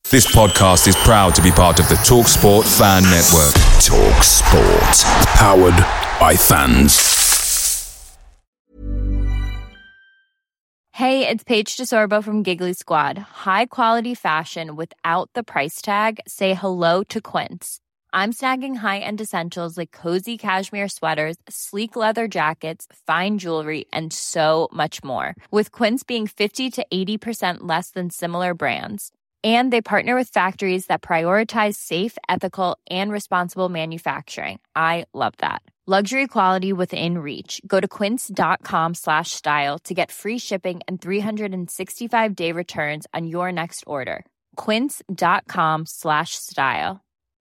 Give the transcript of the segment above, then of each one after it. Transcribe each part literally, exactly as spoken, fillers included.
This podcast is proud to be part of the TalkSport Fan Network. TalkSport. Powered by fans. Hey, it's Paige DeSorbo from Giggly Squad. High quality fashion without the price tag. Say hello to Quince. I'm snagging high-end essentials like cozy cashmere sweaters, sleek leather jackets, fine jewelry, and so much more. With Quince being fifty to eighty percent less than similar brands. And they partner with factories that prioritize safe, ethical, and responsible manufacturing. I love that. Luxury quality within reach. Go to quince.com slash style to get free shipping and three sixty-five day returns on your next order. Quince.com slash style.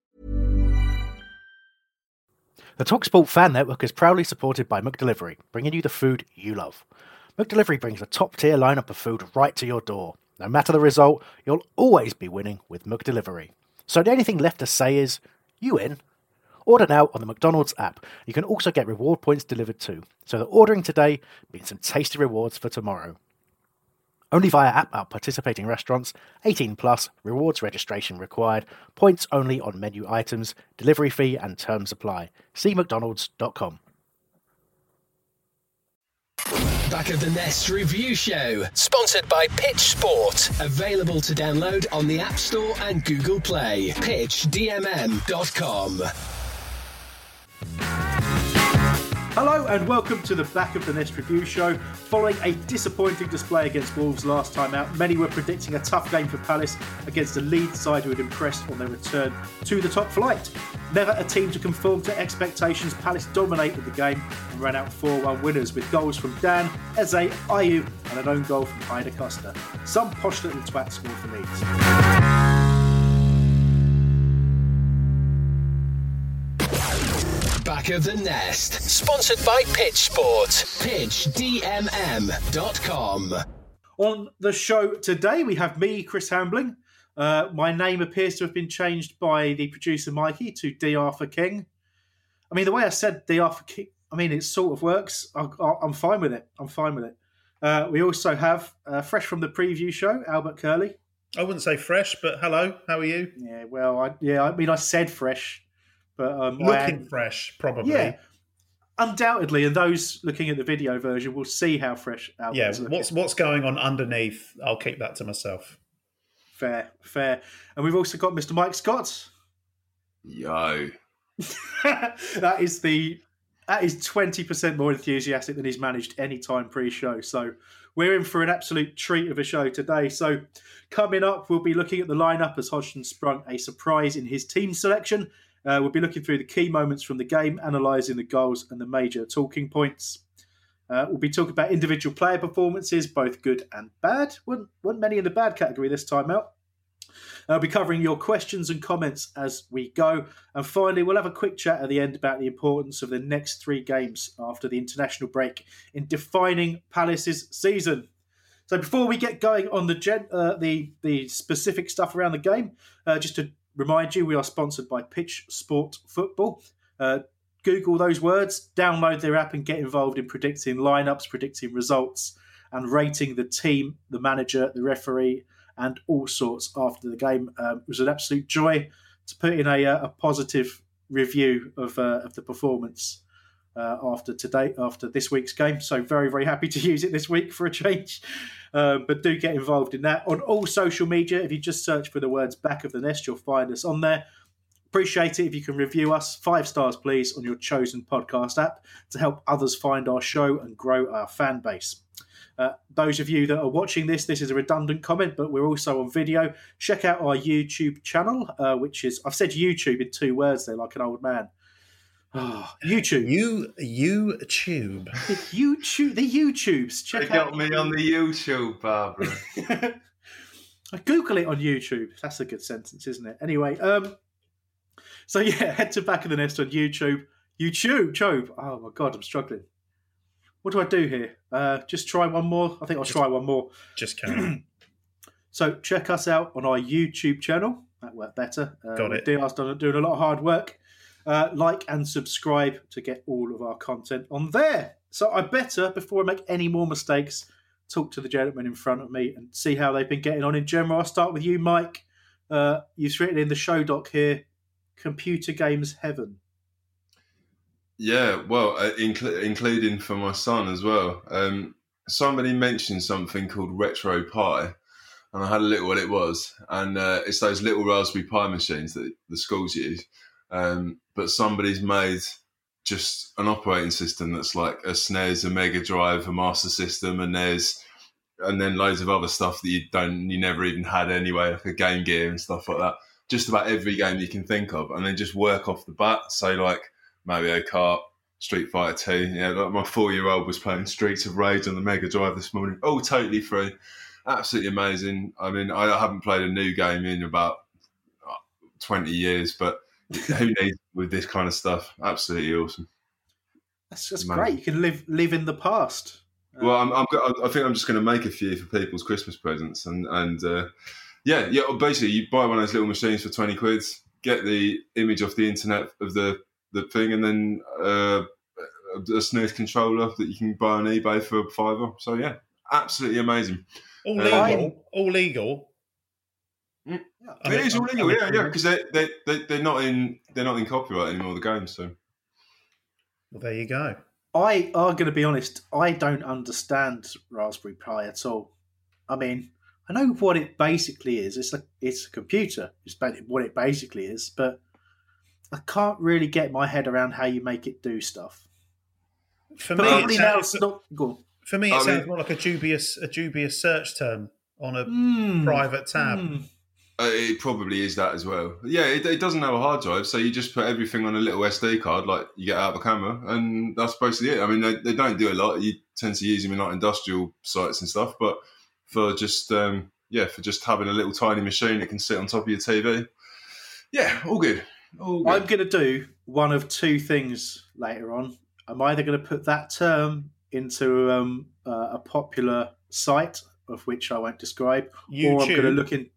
The TalkSport Fan Network is proudly supported by McDelivery, bringing you the food you love. McDelivery brings a top-tier lineup of food right to your door. No matter the result, you'll always be winning with McDelivery. So the only thing left to say is, you in? Order now on the McDonald's app. You can also get reward points delivered too. So that ordering today means some tasty rewards for tomorrow. Only via app at participating restaurants. eighteen plus, rewards registration required. Points only on menu items. Delivery fee and terms apply. See mcdonalds dot com. Back of the Nest Review Show, sponsored by Pitch Sport. Available to download on the App Store and Google Play. pitch d m m dot com. Hello and welcome to the Back of the Nest Review Show. Following a disappointing display against Wolves last time out, many were predicting a tough game for Palace against a Leeds side who had impressed on their return to the top flight. Never a team to conform to expectations, Palace dominated the game and ran out four one winners with goals from Dan, Eze, Ayew and an own goal from Ida Costa. Some posh little twat scored for Leeds. Back of the Nest, sponsored by Pitch Sport. pitch d m m dot com. On the show today, we have me, Chris Hambling. Uh, my name appears to have been changed by the producer, Mikey, to D. Arthur King. I mean, the way I said D. Arthur King, I mean, it sort of works. I, I, I'm fine with it. I'm fine with it. Uh, we also have, uh, fresh from the preview show, Albert Curley. I wouldn't say fresh, but hello, how are you? Yeah, well, I, yeah, I mean, I said fresh. But um, looking fresh, probably. Yeah, undoubtedly. And those looking at the video version will see how fresh Albert yeah, is looking. what's what's going on underneath? I'll keep that to myself. Fair, fair. And we've also got Mister Mike Scott. Yo, that is the that is twenty percent more enthusiastic than he's managed any time pre-show. So we're in for an absolute treat of a show today. So coming up, we'll be looking at the lineup as Hodgson sprung a surprise in his team selection. Uh, we'll be looking through the key moments from the game, analysing the goals and the major talking points. Uh, we'll be talking about individual player performances, both good and bad. Wasn't, wasn't many in the bad category this time out. I'll be covering your questions and comments as we go. And finally, we'll have a quick chat at the end about the importance of the next three games after the international break in defining Palace's season. So before we get going on the gen, uh, the, the specific stuff around the game, uh, just to remind you, we are sponsored by Pitch Sport Football. Uh, Google those words, download their app and get involved in predicting lineups, predicting results and rating the team, the manager, the referee and all sorts after the game. Um, it was an absolute joy to put in a, a positive review of, uh, of the performance uh, after today, after this week's game. So very, very happy to use it this week for a change. Uh, but do get involved in that. On all social media, if you just search for the words Back of the Nest, you'll find us on there. Appreciate it if you can review us. Five stars, please, on your chosen podcast app to help others find our show and grow our fan base. Uh, those of you that are watching this, this is a redundant comment, but we're also on video. Check out our YouTube channel, uh, which is, I've said YouTube in two words there like an old man. Oh, YouTube. You, YouTube. The YouTube, the YouTubes. Check they out. got me on the YouTube, Barbara. I Google it on YouTube. That's a good sentence, isn't it? Anyway, um, so yeah, head to Back of the Nest on YouTube. YouTube, Job. Oh my God, I'm struggling. What do I do here? Uh, just try one more. I think I'll just, try one more. Just can. So check us out on our YouTube channel. That worked better. Uh, Got it. D R's done doing a lot of hard work. Uh, like and subscribe to get all of our content on there. So I better, before I make any more mistakes, talk to the gentlemen in front of me and see how they've been getting on in general. I'll start with you, Mike. Uh, you've written in the show doc here, computer games heaven. Yeah, well, uh, incl- including for my son as well. Um, somebody mentioned something called Retro Pi, and I had a look what it was. And uh, it's those little Raspberry Pi machines that the schools use. Um, but somebody's made just an operating system that's like a S N E S, a Mega Drive, a Master System, and there's and then loads of other stuff that you don't, you never even had anyway, like a Game Gear and stuff like that. Just about every game you can think of, and then just work off the bat. So like Mario Kart, Street Fighter two. Yeah, like my four-year-old was playing Streets of Rage on the Mega Drive this morning. All totally free, absolutely amazing. I mean, I haven't played a new game in about twenty years, but who needs with this kind of stuff? Absolutely awesome. That's just amazing. Great. You can live live in the past. Well, I'm, I'm, I think I'm just going to make a few for people's Christmas presents, and and uh, yeah, yeah. Basically, you buy one of those little machines for twenty quid, get the image off the internet of the, the thing, and then uh, a S N E S controller that you can buy on eBay for a fiver. So yeah, absolutely amazing. All legal. Um, all legal. It is all legal, yeah, yeah, because they they they they're not in they're not in copyright anymore. The games, so. Well, there you go. I are going to be honest. I don't understand Raspberry Pi at all. I mean, I know what it basically is. It's a it's a computer. It's what it basically is, but I can't really get my head around how you make it do stuff. For but me, it sounds, sounds, not, go on. For me, it I sounds mean, more like a dubious a dubious search term on a mm, private tab. Mm. Uh, it probably is that as well. Yeah, it, it doesn't have a hard drive, so you just put everything on a little S D card, like you get out of a camera, and that's basically it. I mean, they, they don't do a lot. You tend to use them in like industrial sites and stuff, but for just um, yeah, for just having a little tiny machine that can sit on top of your T V, yeah, all good. All good. I'm going to do one of two things later on. I'm either going to put that term into um, uh, a popular site, of which I won't describe, YouTube. or I'm going to look in.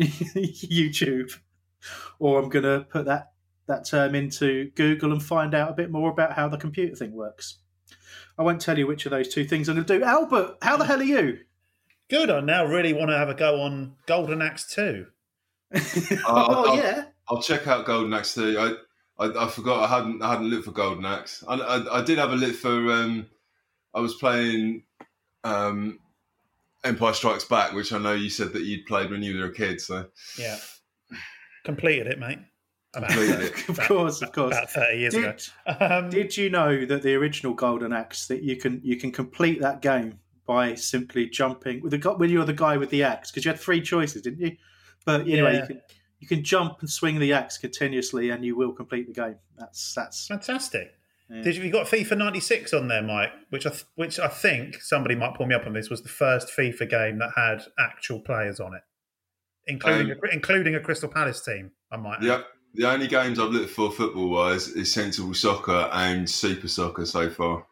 YouTube, or I'm going to put that that term into Google and find out a bit more about how the computer thing works. I won't tell you which of those two things I'm going to do. Albert, how the hell are you? Good. I now really want to have a go on Golden Axe two. Uh, oh I'll, yeah, I'll check out Golden Axe two. I, I I forgot I hadn't I hadn't looked for Golden Axe. I, I, I did have a look for. Um, I was playing. Um, Empire Strikes Back, which I know you said that you'd played when you were a kid. So yeah, completed it, mate. About, completed it. of course, of course. About thirty years did, ago. Um, did you know that the original Golden Axe that you can you can complete that game by simply jumping with the when you're the guy with the axe, because you had three choices, didn't you? But anyway, yeah. you can you can jump and swing the axe continuously, and you will complete the game. That's that's fantastic. Yeah. Did you, you got FIFA ninety-six on there, Mike? Which I th- which I think somebody might pull me up on this was the first FIFA game that had actual players on it, including Um, a, including a Crystal Palace team. I might. Yeah, add. the only games I've looked for football wise is Sensible Soccer and Super Soccer so far.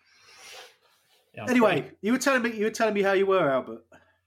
Yeah, I'm anyway, pretty- you were telling me you were telling me how you were, Albert.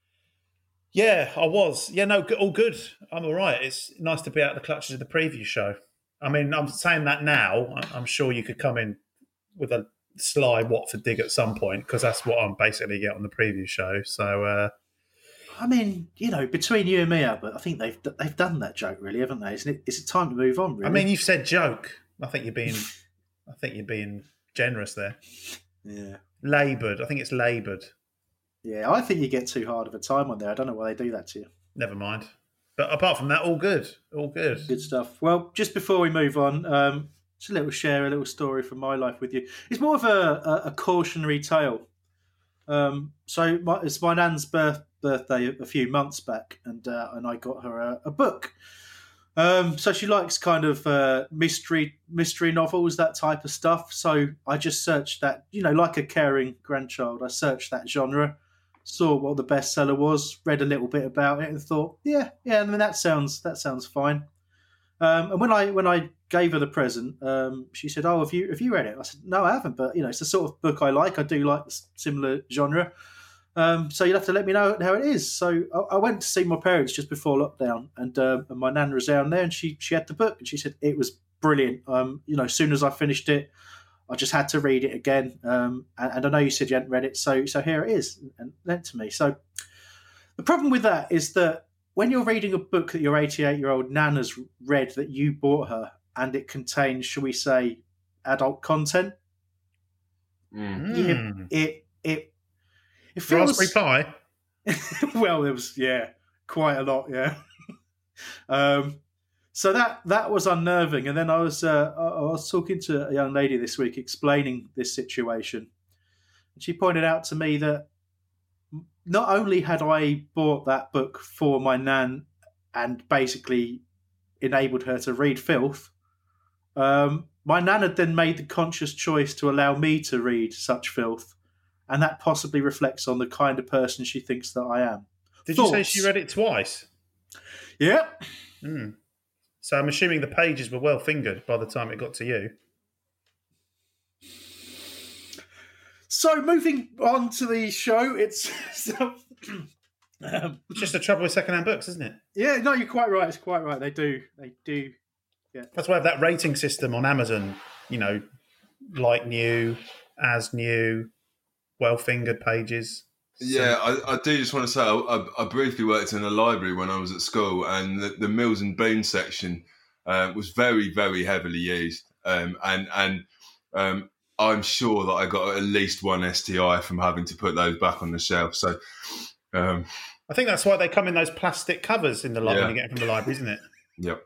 Yeah, I was. Yeah, no, all good. I'm all right. It's nice to be out of the clutches of the preview show. I mean, I'm saying that now. I'm sure you could come in with a sly Watford dig at some point, because that's what I'm basically get on the preview show. So, uh, I mean, you know, between you and me, Albert, I think they've they've done that joke, really, haven't they? Isn't it? It's time to move on, really. I mean, you've said joke. I think you're being, I think you're being generous there. Yeah, Laboured. I think it's laboured. yeah. I think you get too hard of a time on there. I don't know why they do that to you. Never mind. But apart from that, all good. All good. Good stuff. Well, just before we move on, um, just a little share, a little story from my life with you. It's more of a, a, a cautionary tale. Um, so my, it's my nan's birth, birthday a few months back, and uh, and I got her a, a book. Um, so she likes kind of uh, mystery mystery novels, that type of stuff. So I just searched that, you know, like a caring grandchild. I searched that genre, saw what the bestseller was, read a little bit about it, and thought, yeah, yeah, I mean that sounds that sounds fine. Um, and when I when I gave her the present, um, she said, "Oh, have you have you read it?" I said, "No, I haven't, but you know, it's the sort of book I like. I do like similar genre. Um, so you'll have to let me know how it is." So I, I went to see my parents just before lockdown, and, uh, and my nan was down there, and she she had the book, and she said it was brilliant. Um, you know, as soon as I finished it, I just had to read it again. Um, and, and I know you said you hadn't read it, so so here it is, and lent to me. So the problem with that is that when you're reading a book that your eighty-eight-year-old nan has read that you bought her, and it contains, shall we say, adult content, Mm. it, it it it feels Raspberry Pi. well, there was yeah, quite a lot, yeah. um, so that that was unnerving, and then I was uh, I I was talking to a young lady this week explaining this situation, and she pointed out to me that not only had I bought that book for my nan and basically enabled her to read filth, um, my nan had then made the conscious choice to allow me to read such filth, and that possibly reflects on the kind of person she thinks that I am. Did Thoughts? you say she read it twice? Yeah. Mm. So I'm assuming the pages were well fingered by the time it got to you. So moving on to the show, it's so, um, It's just the trouble with secondhand books, isn't it? yeah. No, you're quite right. It's quite right. They do. They do. That's why I have that rating system on Amazon. You know, like new, as new, well fingered pages. Yeah, I, I do just want to say, I, I briefly worked in a library when I was at school, and the, the Mills and Boon section uh, was very, very heavily used. Um, and and um, I'm sure that I got at least one S T I from having to put those back on the shelf. So um, I think that's why they come in those plastic covers in the library Yeah. when you get them from the library, isn't it? yep.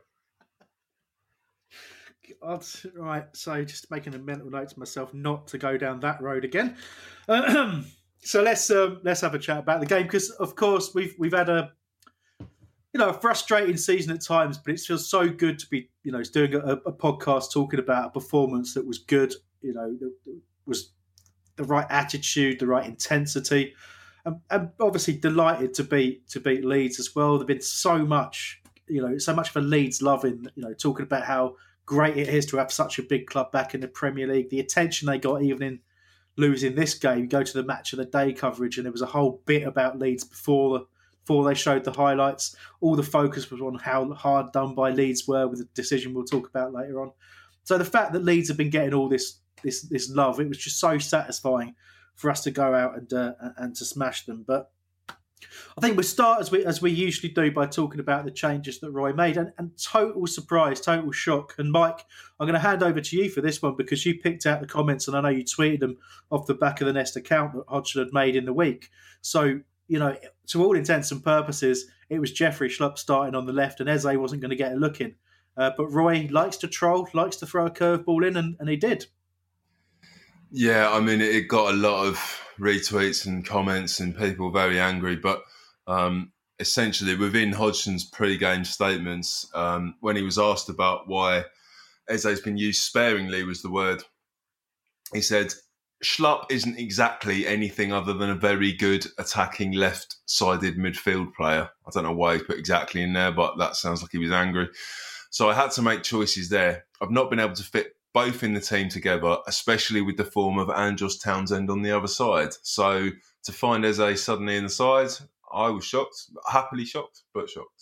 God, right. So just making a mental note to myself not to go down that road again. Ahem. So let's um, let's have a chat about the game, because of course we've we've had a you know a frustrating season at times, but it feels so good to be you know doing a, a podcast talking about a performance that was good, you know, that was the right attitude, the right intensity, and, and obviously delighted to beat to beat Leeds as well. There's been so much you know so much of a Leeds loving, you know, talking about how great it is to have such a big club back in the Premier League, the attention they got even in losing this game. You go to the match of the day coverage, and there was a whole bit about Leeds before the, before they showed the highlights. All the focus was on how hard done by Leeds were with the decision we'll talk about later on. So the fact that Leeds have been getting all this this this love, it was just so satisfying for us to go out and uh, and to smash them. But I think we'll start as we as we usually do by talking about the changes that Roy made, and, and total surprise, total shock. And Mike, I'm going to hand over to you for this one because you picked out the comments, and I know you tweeted them off the back of the Nest account that Hodgson had made in the week. So you know, to all intents and purposes, it was Jeffrey Schlupp starting on the left, and Eze wasn't going to get a look in. Uh, but Roy likes to troll, likes to throw a curveball in, and, and he did. Yeah, I mean, it got a lot of retweets and comments and people very angry. But um, essentially, within Hodgson's pre-game statements, um, when he was asked about why Eze's been used sparingly was the word, he said, Schlupp isn't exactly anything other than a very good attacking left-sided midfield player. I don't know why he put exactly in there, but that sounds like he was angry. So I had to make choices there. I've not been able to fit both in the team together, especially with the form of Andros Townsend on the other side. So to find Eze suddenly in the side, I was shocked, happily shocked, but shocked.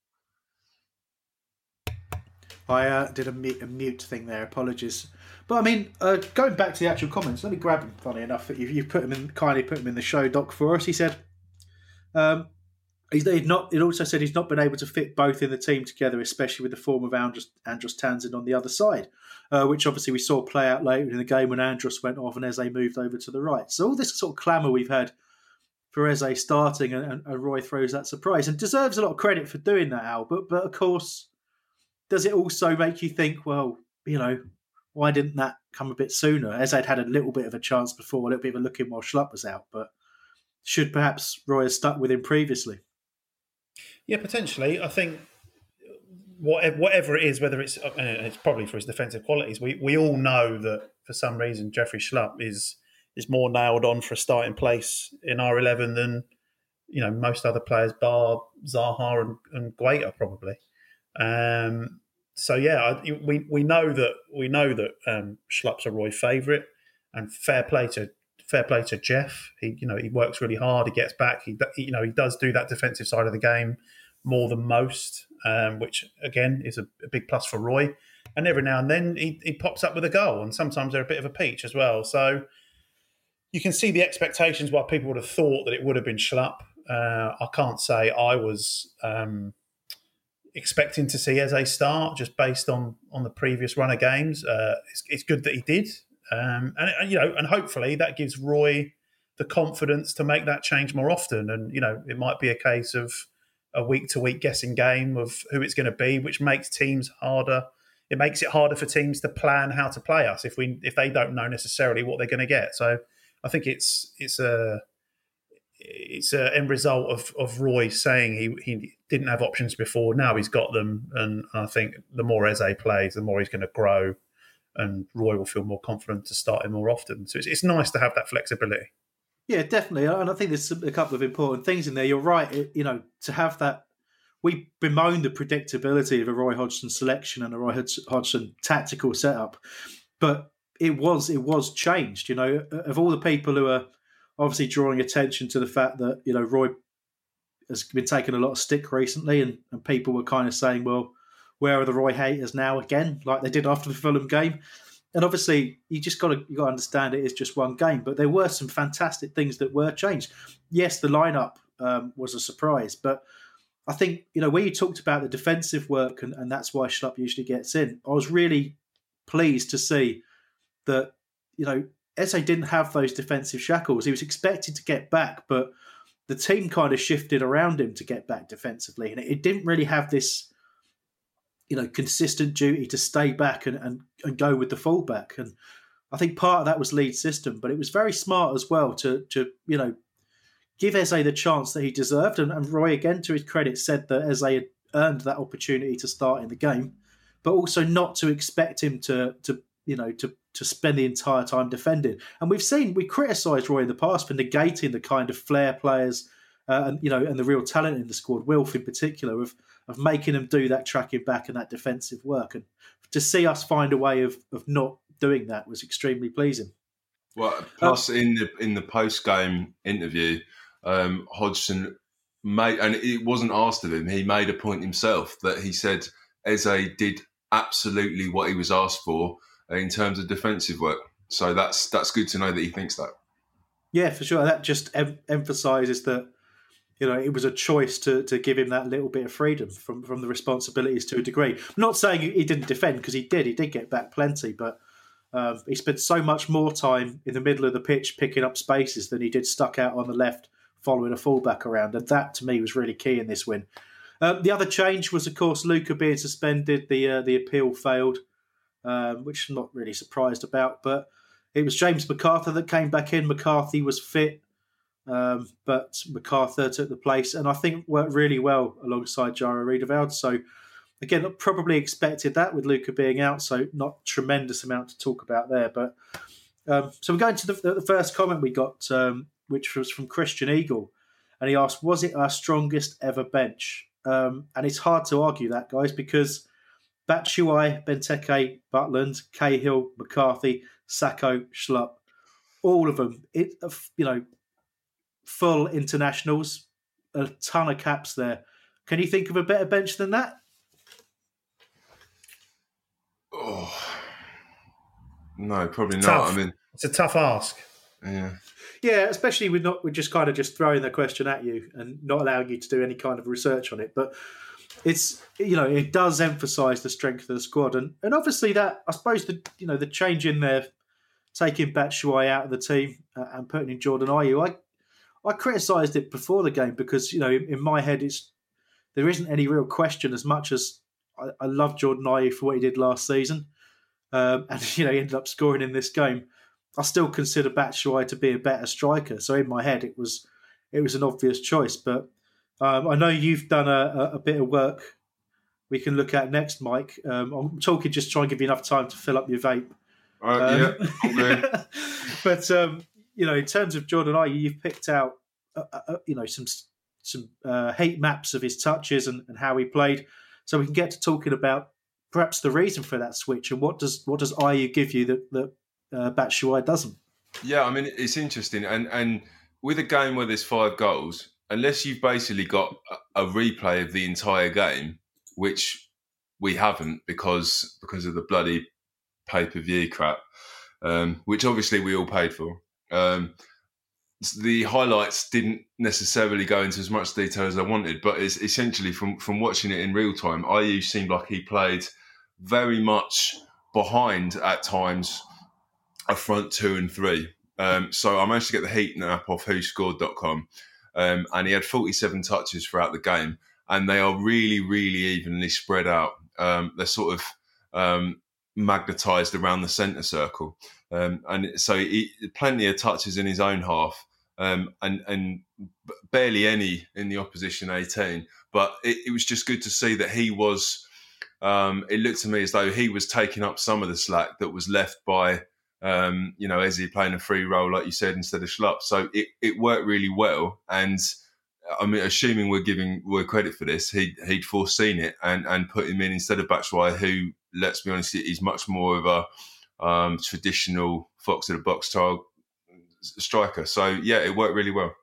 I uh, did a mute, a mute thing there, apologies. But I mean, uh, going back to the actual comments, let me grab them, funny enough, that you, you put them in, kindly put them in the show doc for us. He said, um, he's he'd not, it also said he's not been able to fit both in the team together, especially with the form of Andros, Andros Townsend on the other side, uh, which obviously we saw play out later in the game when Andros went off and Eze moved over to the right. So all this sort of clamour we've had for Eze starting, and, and Roy throws that surprise, and deserves a lot of credit for doing that, Al. But, but of course, does it also make you think, well, you know, why didn't that come a bit sooner? Eze had had a little bit of a chance before, a little bit of a look in while Schlupp was out, but should perhaps Roy have stuck with him previously? Yeah, potentially. I think whatever, whatever it is, whether it's uh, it's probably for his defensive qualities, we, we all know that for some reason Jeffrey Schlupp is is more nailed on for a starting place in our eleven than you know most other players, bar Zaha and, and Guaita probably. Um, so yeah, I, we we know that we know that um, Schlupp's a Roy favourite, and fair play to fair play to Jeff. He you know he works really hard. He gets back. He you know he does do that defensive side of the game more than most, um, which again is a, a big plus for Roy. And every now and then he, he pops up with a goal, and sometimes they're a bit of a peach as well. So you can see the expectations why people would have thought that it would have been Schlupp. Uh, I can't say I was um, expecting to see Eze start just based on on the previous run of games. Uh, it's, it's good that he did, um, and, and you know, and hopefully that gives Roy the confidence to make that change more often. And you know, it might be a case of a week to week guessing game of who it's going to be, which makes teams harder. It makes it harder for teams to plan how to play us if we if they don't know necessarily what they're going to get. So I think it's it's a it's an end result of of Roy saying he he didn't have options before. Now he's got them, and I think the more Eze plays, the more he's going to grow, and Roy will feel more confident to start him more often. So it's it's nice to have that flexibility. Yeah, definitely, and I think there's a couple of important things in there. You're right, it, you know, to have that. We bemoan the predictability of a Roy Hodgson selection and a Roy Hodgson tactical setup, but it was it was changed. You know, of all the people who are obviously drawing attention to the fact that, you know, Roy has been taking a lot of stick recently, and, and people were kind of saying, well, where are the Roy haters now again, like they did after the Fulham game? And obviously, you just got to you got to understand it is just one game, but there were some fantastic things that were changed. Yes, the lineup um, was a surprise, but I think, you know, where you talked about the defensive work, and, and that's why Schlupp usually gets in, I was really pleased to see that, you know, Eze didn't have those defensive shackles. He was expected to get back, but the team kind of shifted around him to get back defensively. And it, it didn't really have this, you know, consistent duty to stay back and, and, and go with the fullback. And I think part of that was Leeds' system, but it was very smart as well to, to you know, give Eze the chance that he deserved. And, and Roy, again, to his credit, said that Eze had earned that opportunity to start in the game, but also not to expect him to, to you know, to, to spend the entire time defending. And we've seen, we criticised Roy in the past for negating the kind of flair players uh, and, you know, and the real talent in the squad, Wilf in particular, of, of making them do that tracking back and that defensive work. And to see us find a way of, of not doing that was extremely pleasing. Well, plus um, in the in the post game interview, um, Hodgson made, and it wasn't asked of him, he made a point himself that he said Eze did absolutely what he was asked for in terms of defensive work. So that's that's good to know that he thinks that. Yeah, for sure. That just em- emphasises that, you know, it was a choice to to give him that little bit of freedom from, from the responsibilities to a degree. I'm not saying he didn't defend, because he did. He did get back plenty, but um, he spent so much more time in the middle of the pitch picking up spaces than he did stuck out on the left following a fullback around. And that, to me, was really key in this win. Um, the other change was, of course, Luca being suspended. The uh, the appeal failed, um, which I'm not really surprised about. But it was James McArthur that came back in. McCarthy was fit, um, but McArthur took the place, and I think worked really well alongside Jairo Riedewald. So, again, probably expected that with Luca being out, so not tremendous amount to talk about there. But um, so we're going to the, the first comment we got, um, which was from Christian Eagle, and he asked, was it our strongest ever bench? Um, and it's hard to argue that, guys, because Batshuayi, Benteke, Butland, Cahill, McCarthy, Sacco, Schlupp, all of them, it, you know, full internationals, a ton of caps there. Can you think of a better bench than that? Oh, no, probably not. Tough. I mean, it's a tough ask. Yeah. Yeah, especially with not with just kind of just throwing the question at you and not allowing you to do any kind of research on it. But it's, you know, it does emphasise the strength of the squad, and and obviously that, I suppose, the you know the change in there, taking Batshuayi out of the team uh, and putting in Jordan Ayew, I I criticised it before the game because, you know, in, in my head it's there isn't any real question, as much as I, I love Jordan Ayew for what he did last season, um, and you know he ended up scoring in this game. I still consider Batshuayi to be a better striker, so in my head it was it was an obvious choice. But um, I know you've done a, a, a bit of work we can look at next, Mike. Um, I'm talking just trying to give you enough time to fill up your vape. Uh, um, yeah, okay. But um, you know, in terms of Jordan Ayew, you've picked out uh, uh, you know some some uh, heat maps of his touches and, and how he played, so we can get to talking about perhaps the reason for that switch and what does what does Ayew give you that that Uh, Batshuayi doesn't. Yeah, I mean, it's interesting. And and with a game where there's five goals, unless you've basically got a, a replay of the entire game, which we haven't because because of the bloody pay-per-view crap, um, which obviously we all paid for, um, the highlights didn't necessarily go into as much detail as I wanted, but it's essentially from, from watching it in real time, Ayew seemed like he played very much behind at times a front two and three. Um, so I managed to get the heat map off who scored dot com, um, and he had forty-seven touches throughout the game, and they are really, really evenly spread out. Um, they're sort of um, magnetised around the centre circle. Um, and so he, plenty of touches in his own half, um, and, and barely any in the opposition eighteen. But it, it was just good to see that he was, um, it looked to me as though he was taking up some of the slack that was left by, um, you know, Eze playing a free role, like you said, instead of Schlupp. So it, it worked really well. And I mean, assuming we're giving Roy credit for this, he'd, he'd foreseen it and, and put him in instead of Batshuayi, who, let's be honest, he's much more of a um, traditional fox of the box style striker. So, yeah, it worked really well.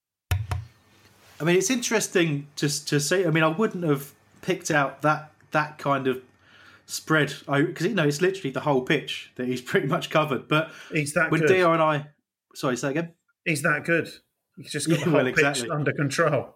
I mean, it's interesting just to see. I mean, I wouldn't have picked out that that kind of spread because, you know, it's literally the whole pitch that he's pretty much covered. But he's that when good. Dio and I... Sorry, say again? He's that good. He's just got Yeah, the whole well, exactly. pitch under control.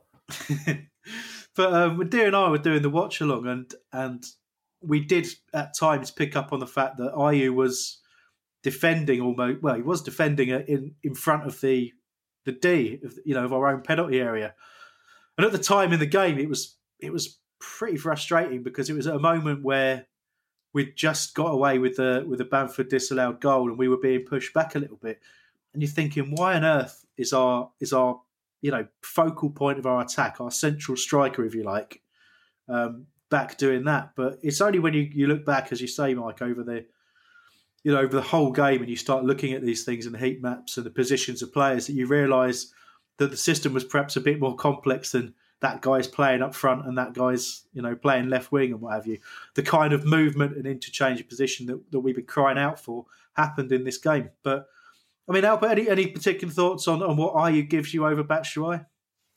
But um, when Dio and I were doing the watch along, and and we did at times pick up on the fact that Ayew was defending almost. Well, he was defending in in front of the the D, of, you know, of our own penalty area. And at the time in the game, it was it was pretty frustrating because it was at a moment where we'd just got away with the with the Bamford disallowed goal, and we were being pushed back a little bit. And you're thinking, why on earth is our is our you know focal point of our attack, our central striker, if you like, um, back doing that? But it's only when you, you look back, as you say, Mike, over the you know over the whole game, and you start looking at these things and the heat maps and the positions of players that you realise that the system was perhaps a bit more complex than that guy's playing up front and that guy's you know playing left wing and what have you. The kind of movement and interchange of position that, that we've been crying out for happened in this game, but. I mean, Albert, any, any particular thoughts on, on what Ayew gives you over Batshuayi?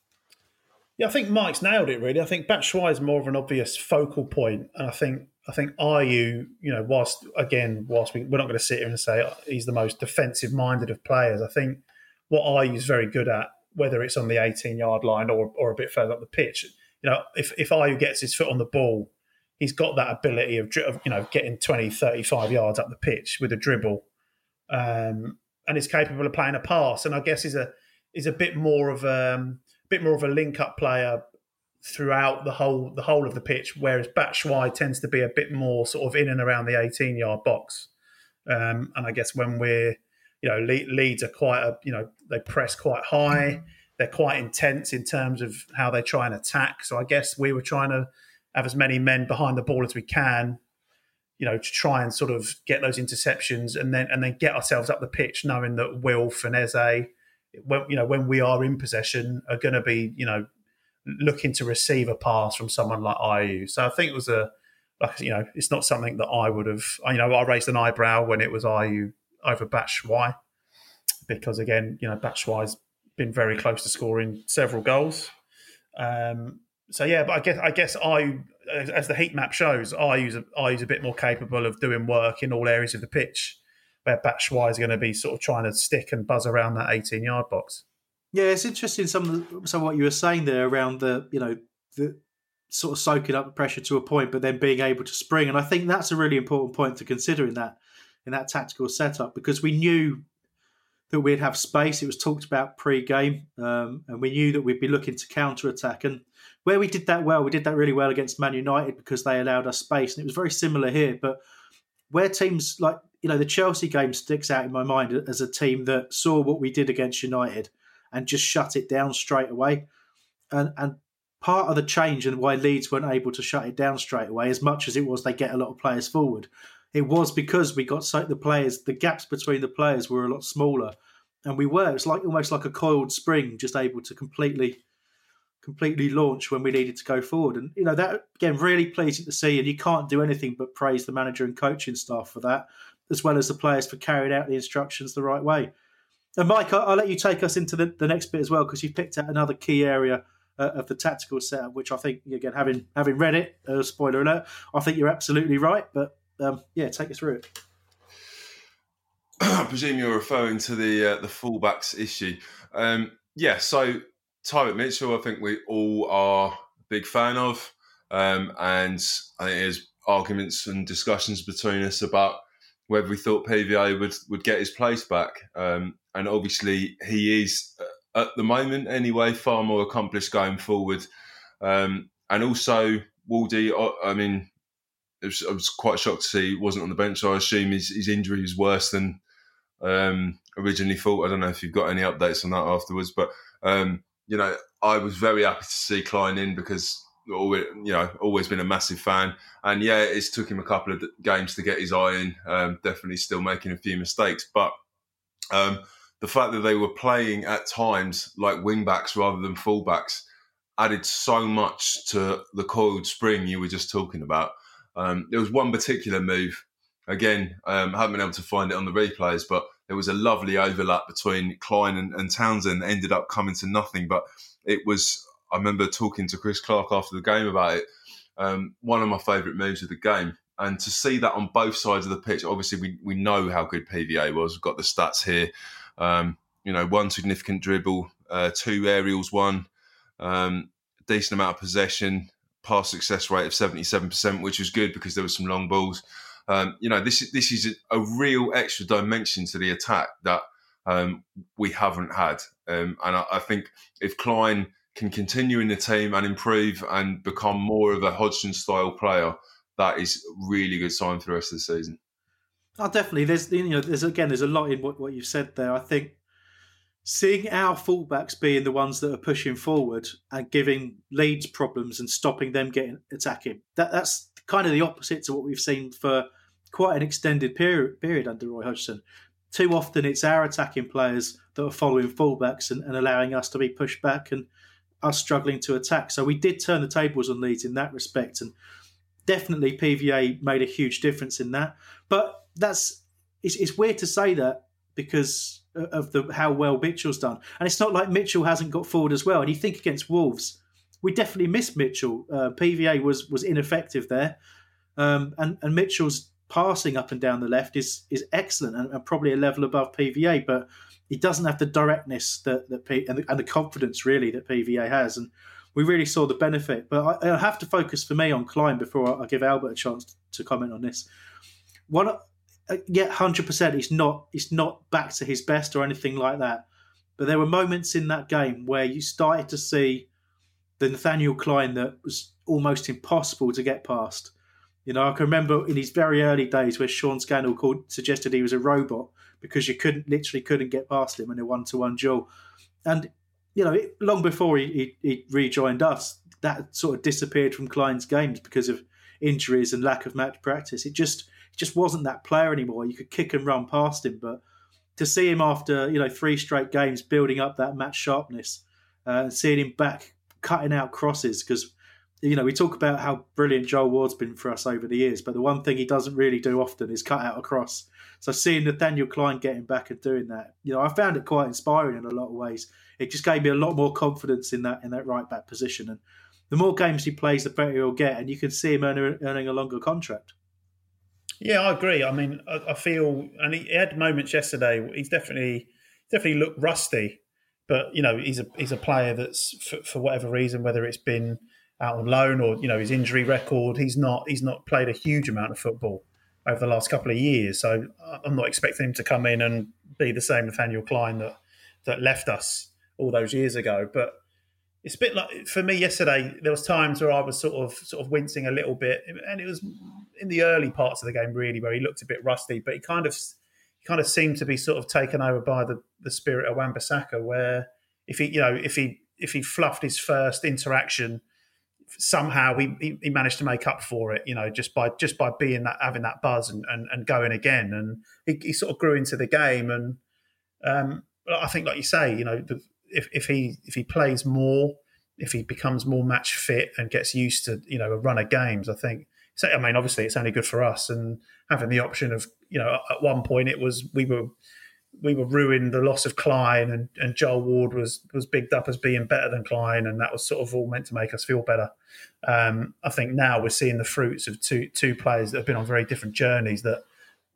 Yeah, I think Mike's nailed it, really. I think Batshuayi is more of an obvious focal point. And I think I think Ayew, you know, whilst, again, whilst we, we're not going to sit here and say he's the most defensive-minded of players, I think what Ayew is very good at, whether it's on the eighteen-yard line or or a bit further up the pitch, you know, if, if Ayew gets his foot on the ball, he's got that ability of, of you know, getting twenty, thirty-five yards up the pitch with a dribble. Um And is capable of playing a pass, and I guess is a is a bit more of a um, bit more of a link up player throughout the whole the whole of the pitch. Whereas Batshuayi tends to be a bit more sort of in and around the eighteen yard box. Um, and I guess when we're you know Le- Leeds are quite a you know they press quite high, they're quite intense in terms of how they try and attack. So I guess we were trying to have as many men behind the ball as we can, you know, to try and sort of get those interceptions and then and then get ourselves up the pitch, knowing that Wilf and Eze, when, you know, when we are in possession, are going to be, you know, looking to receive a pass from someone like Ayew. So I think it was a, like, you know, it's not something that I would have, you know, I raised an eyebrow when it was Ayew over Batshuayi, because again, you know, Batshuayi's been very close to scoring several goals. Um, so yeah, but I guess I guess Ayew, as the heat map shows, Ayew's a, Ayew's a bit more capable of doing work in all areas of the pitch, where Batshuayi is going to be sort of trying to stick and buzz around that eighteen-yard box. Yeah, it's interesting some of, some of what you were saying there around the, you know, the sort of soaking up the pressure to a point, but then being able to spring. And I think that's a really important point to consider in that in that tactical setup, because we knew that we'd have space. It was talked about pre-game, um, and we knew that we'd be looking to counter-attack. And where we did that well, we did that really well against Man United because they allowed us space. And it was very similar here. But where teams like, you know, the Chelsea game sticks out in my mind as a team that saw what we did against United and just shut it down straight away. And, and part of the change and why Leeds weren't able to shut it down straight away, as much as it was they get a lot of players forward, it was because we got so the players, the gaps between the players were a lot smaller. And we were, it's like almost like a coiled spring, just able to completely completely launch when we needed to go forward. And, you know, that, again, really pleasing to see. And you can't do anything but praise the manager and coaching staff for that, as well as the players for carrying out the instructions the right way. And, Mike, I'll, I'll let you take us into the, the next bit as well, because you've picked out another key area uh, of the tactical setup, which I think, again, having having read it, uh, spoiler alert, I think you're absolutely right. But, um, yeah, take us through it. I presume you're referring to the uh, the fullbacks issue. Um, yeah, so Tyrick Mitchell, I think we all are a big fan of, um, and I think there's arguments and discussions between us about whether we thought P V A would, would get his place back. Um, and obviously he is, uh, at the moment anyway, far more accomplished going forward. Um, and also, Waldy, I mean, it was, I was quite shocked to see he wasn't on the bench. I assume his, his injury was worse than um, originally thought. I don't know if you've got any updates on that afterwards. But, um, you know, I was very happy to see Klein in because... Always, you know, always been a massive fan, and yeah, it's took him a couple of games to get his eye in. Um, definitely still making a few mistakes, but um, the fact that they were playing at times like wing backs rather than full backs added so much to the coiled spring you were just talking about. Um, there was one particular move. Again, um, I haven't been able to find it on the replays, but there was a lovely overlap between Klein and, and Townsend that ended up coming to nothing. But it was. I remember talking to Chris Clark after the game about it. Um, one of my favourite moves of the game. And to see that on both sides of the pitch, obviously we, we know how good P V A was. We've got the stats here. Um, you know, one significant dribble, uh, two aerials, one, um, decent amount of possession, pass success rate of seventy-seven percent, which was good because there were some long balls. Um, you know, this, this is a real extra dimension to the attack that um, we haven't had. Um, and I, I think if Klein can continue in the team and improve and become more of a Hodgson-style player, that is a really good sign for the rest of the season. Oh, definitely. There's, you know, there's again, there's a lot in what, what you've said there. I think seeing our fullbacks being the ones that are pushing forward and giving Leeds problems and stopping them getting attacking, that that's kind of the opposite to what we've seen for quite an extended period period under Roy Hodgson. Too often, it's our attacking players that are following fullbacks and, and allowing us to be pushed back and us struggling to attack. So we did turn the tables on Leeds in that respect, and definitely P V A made a huge difference in that. But that's it's, it's weird to say that because of the how well Mitchell's done, and it's not like Mitchell hasn't got forward as well. And you think against Wolves, we definitely missed Mitchell. Uh, P V A was was ineffective there, um, and and Mitchell's passing up and down the left is is excellent and, and probably a level above P V A, but he doesn't have the directness that, that P, and, the, and the confidence really that P V A has, and we really saw the benefit. But I, I have to focus for me on Klein before I, I give Albert a chance to comment on this. One, uh, yeah, one hundred percent, he's not he's not back to his best or anything like that. But there were moments in that game where you started to see the Nathaniel Klein that was almost impossible to get past. You know, I can remember in his very early days where Sean Scannell called, suggested he was a robot because you couldn't literally couldn't get past him in a one-to-one duel. And, you know, it, long before he, he, he rejoined us, that sort of disappeared from Klein's games because of injuries and lack of match practice. It just it just wasn't that player anymore. You could kick and run past him, but to see him after, you know, three straight games building up that match sharpness uh, and seeing him back cutting out crosses, because, you know, we talk about how brilliant Joel Ward's been for us over the years, but the one thing he doesn't really do often is cut out a cross. So seeing Nathaniel Klein getting back and doing that, you know, I found it quite inspiring in a lot of ways. It just gave me a lot more confidence in that in that right back position. And the more games he plays, the better he'll get, and you can see him earning, earning a longer contract. Yeah, I agree. I mean, I, I feel, and he had moments yesterday. He's definitely definitely looked rusty, but you know, he's a he's a player that's for, for whatever reason, whether it's been out on loan or, you know, his injury record, he's not he's not played a huge amount of football over the last couple of years. So I'm not expecting him to come in and be the same Nathaniel Klein that that left us all those years ago. But it's a bit like, for me yesterday, there was times where I was sort of sort of wincing a little bit, and it was in the early parts of the game really where he looked a bit rusty, but he kind of he kind of seemed to be sort of taken over by the, the spirit of Wan-Bissaka, where if he you know if he if he fluffed his first interaction, somehow he, he, he managed to make up for it, you know, just by just by being that, having that buzz and, and, and going again. And he, he sort of grew into the game. And um, I think, like you say, you know, the, if if he if he plays more, if he becomes more match fit and gets used to, you know, a run of games, I think. So, I mean, obviously, it's only good for us. And having the option of, you know, at one point it was we were. We were ruining the loss of Klein, and, and Joel Ward was was bigged up as being better than Klein, and that was sort of all meant to make us feel better. Um, I think now we're seeing the fruits of two two players that have been on very different journeys that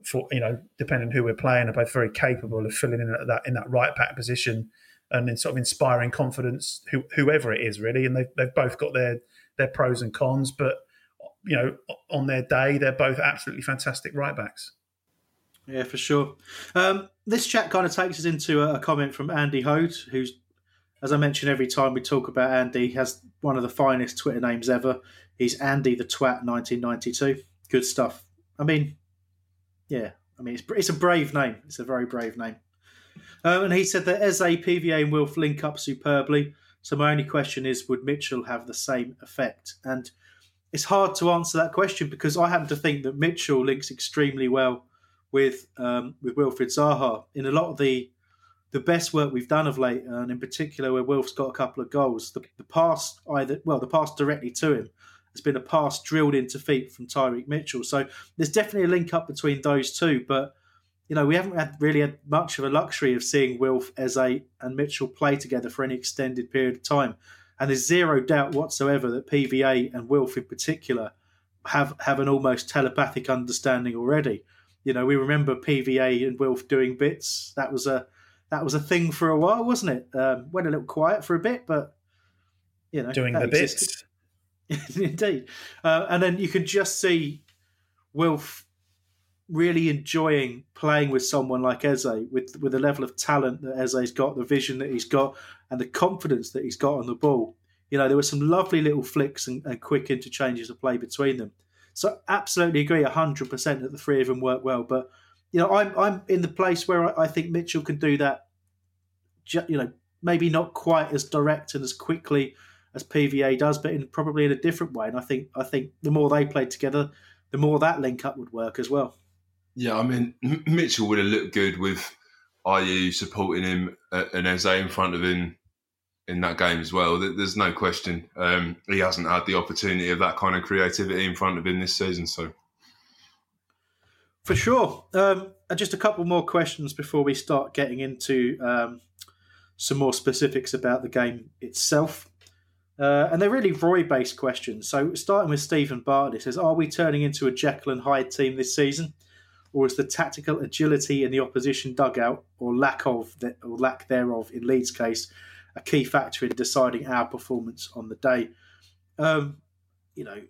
for you know, depending who we're playing, are both very capable of filling in at that in that right back position and then sort of inspiring confidence, who, whoever it is really. And they've they've both got their their pros and cons, but you know, on their day, they're both absolutely fantastic right backs. Yeah, for sure. Um, this chat kind of takes us into a comment from Andy Hode, who's, as I mention every time we talk about Andy, has one of the finest Twitter names ever. He's Andy the Twat nineteen ninety-two. Good stuff. I mean, yeah, I mean, it's, it's a brave name. It's a very brave name. Um, and he said that Eze, P V A and Wilf link up superbly. So my only question is, would Mitchell have the same effect? And it's hard to answer that question because I happen to think that Mitchell links extremely well with um, with Wilfried Zaha in a lot of the the best work we've done of late, and in particular where Wilf's got a couple of goals. The, the pass either well, the pass directly to him has been a pass drilled into feet from Tyreek Mitchell. So there's definitely a link up between those two, but you know we haven't had really had much of a luxury of seeing Wilf, Eze, and Mitchell play together for any extended period of time. And there's zero doubt whatsoever that P V A and Wilf in particular have, have an almost telepathic understanding already. You know, we remember P V A and Wilf doing bits. That was a that was a thing for a while, wasn't it? Um, went a little quiet for a bit, but you know, doing the existed. Bits. Indeed, uh, and then you can just see Wilf really enjoying playing with someone like Eze, with with the level of talent that Eze's got, the vision that he's got, and the confidence that he's got on the ball. You know, there were some lovely little flicks and, and quick interchanges of play between them. So absolutely agree one hundred percent that the three of them work well. But, you know, I'm I'm in the place where I, I think Mitchell can do that, you know, maybe not quite as direct and as quickly as P V A does, but in probably in a different way. And I think I think the more they played together, the more that link up would work as well. Yeah, I mean, Mitchell would have looked good with I U supporting him and Eze in front of him in that game as well. There's no question. Um, he hasn't had the opportunity of that kind of creativity in front of him this season. So, for sure. Um, and just a couple more questions before we start getting into um, some more specifics about the game itself. Uh, and they're really Roy-based questions. So starting with Stephen Bartley, says, are we turning into a Jekyll and Hyde team this season? Or is the tactical agility in the opposition dugout, or lack of, or lack thereof in Leeds' case, a key factor in deciding our performance on the day? Um, you know,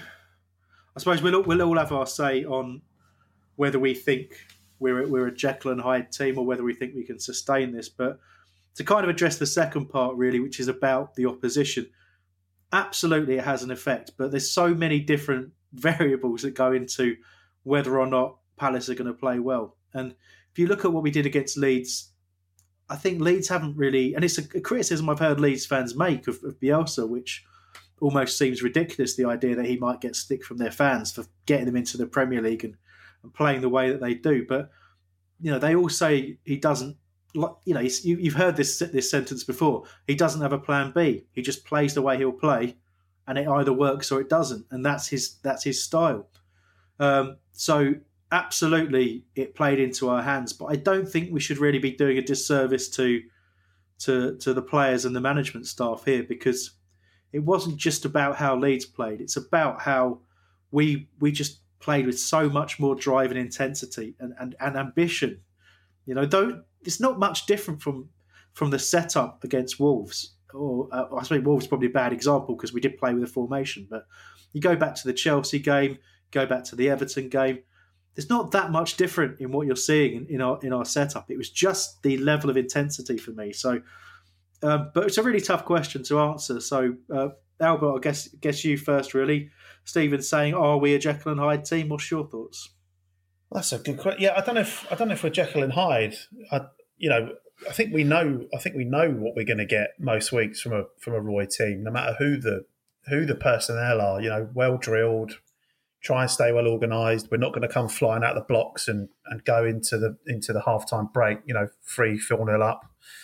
I suppose we'll we'll all have our say on whether we think we're we're a Jekyll and Hyde team or whether we think we can sustain this. But to kind of address the second part, really, which is about the opposition, absolutely it has an effect. But there's so many different variables that go into whether or not Palace are going to play well. And if you look at what we did against Leeds, I think Leeds haven't really, and it's a, a criticism I've heard Leeds fans make of, of Bielsa, which almost seems ridiculous, the idea that he might get stick from their fans for getting them into the Premier League and, and playing the way that they do. But, you know, they all say he doesn't, you know, you, you've heard this this sentence before, he doesn't have a plan B. He just plays the way he'll play, and it either works or it doesn't. And that's his, that's his style. Um, so, absolutely, it played into our hands, but I don't think we should really be doing a disservice to, to to the players and the management staff here, because it wasn't just about how Leeds played. It's about how we we just played with so much more drive and intensity and, and, and ambition. You know, don't it's not much different from from the setup against Wolves. Or uh, I suppose Wolves is probably a bad example because we did play with a formation, but you go back to the Chelsea game, go back to the Everton game. There's not that much different in what you're seeing in, in our in our setup. It was just the level of intensity for me. So, um, but it's a really tough question to answer. So, uh, Albert, I guess guess you first, really. Stephen's saying, "Are we a Jekyll and Hyde team?" What's your thoughts? Well, that's a good question. Yeah, I don't know if I don't know if we're Jekyll and Hyde. I, you know, I think we know. I think we know what we're going to get most weeks from a from a Roy team, no matter who the who the personnel are. You know, well drilled. Try and stay well organised. We're not going to come flying out the blocks and, and go into the into the halftime break, you know, three, four nil up.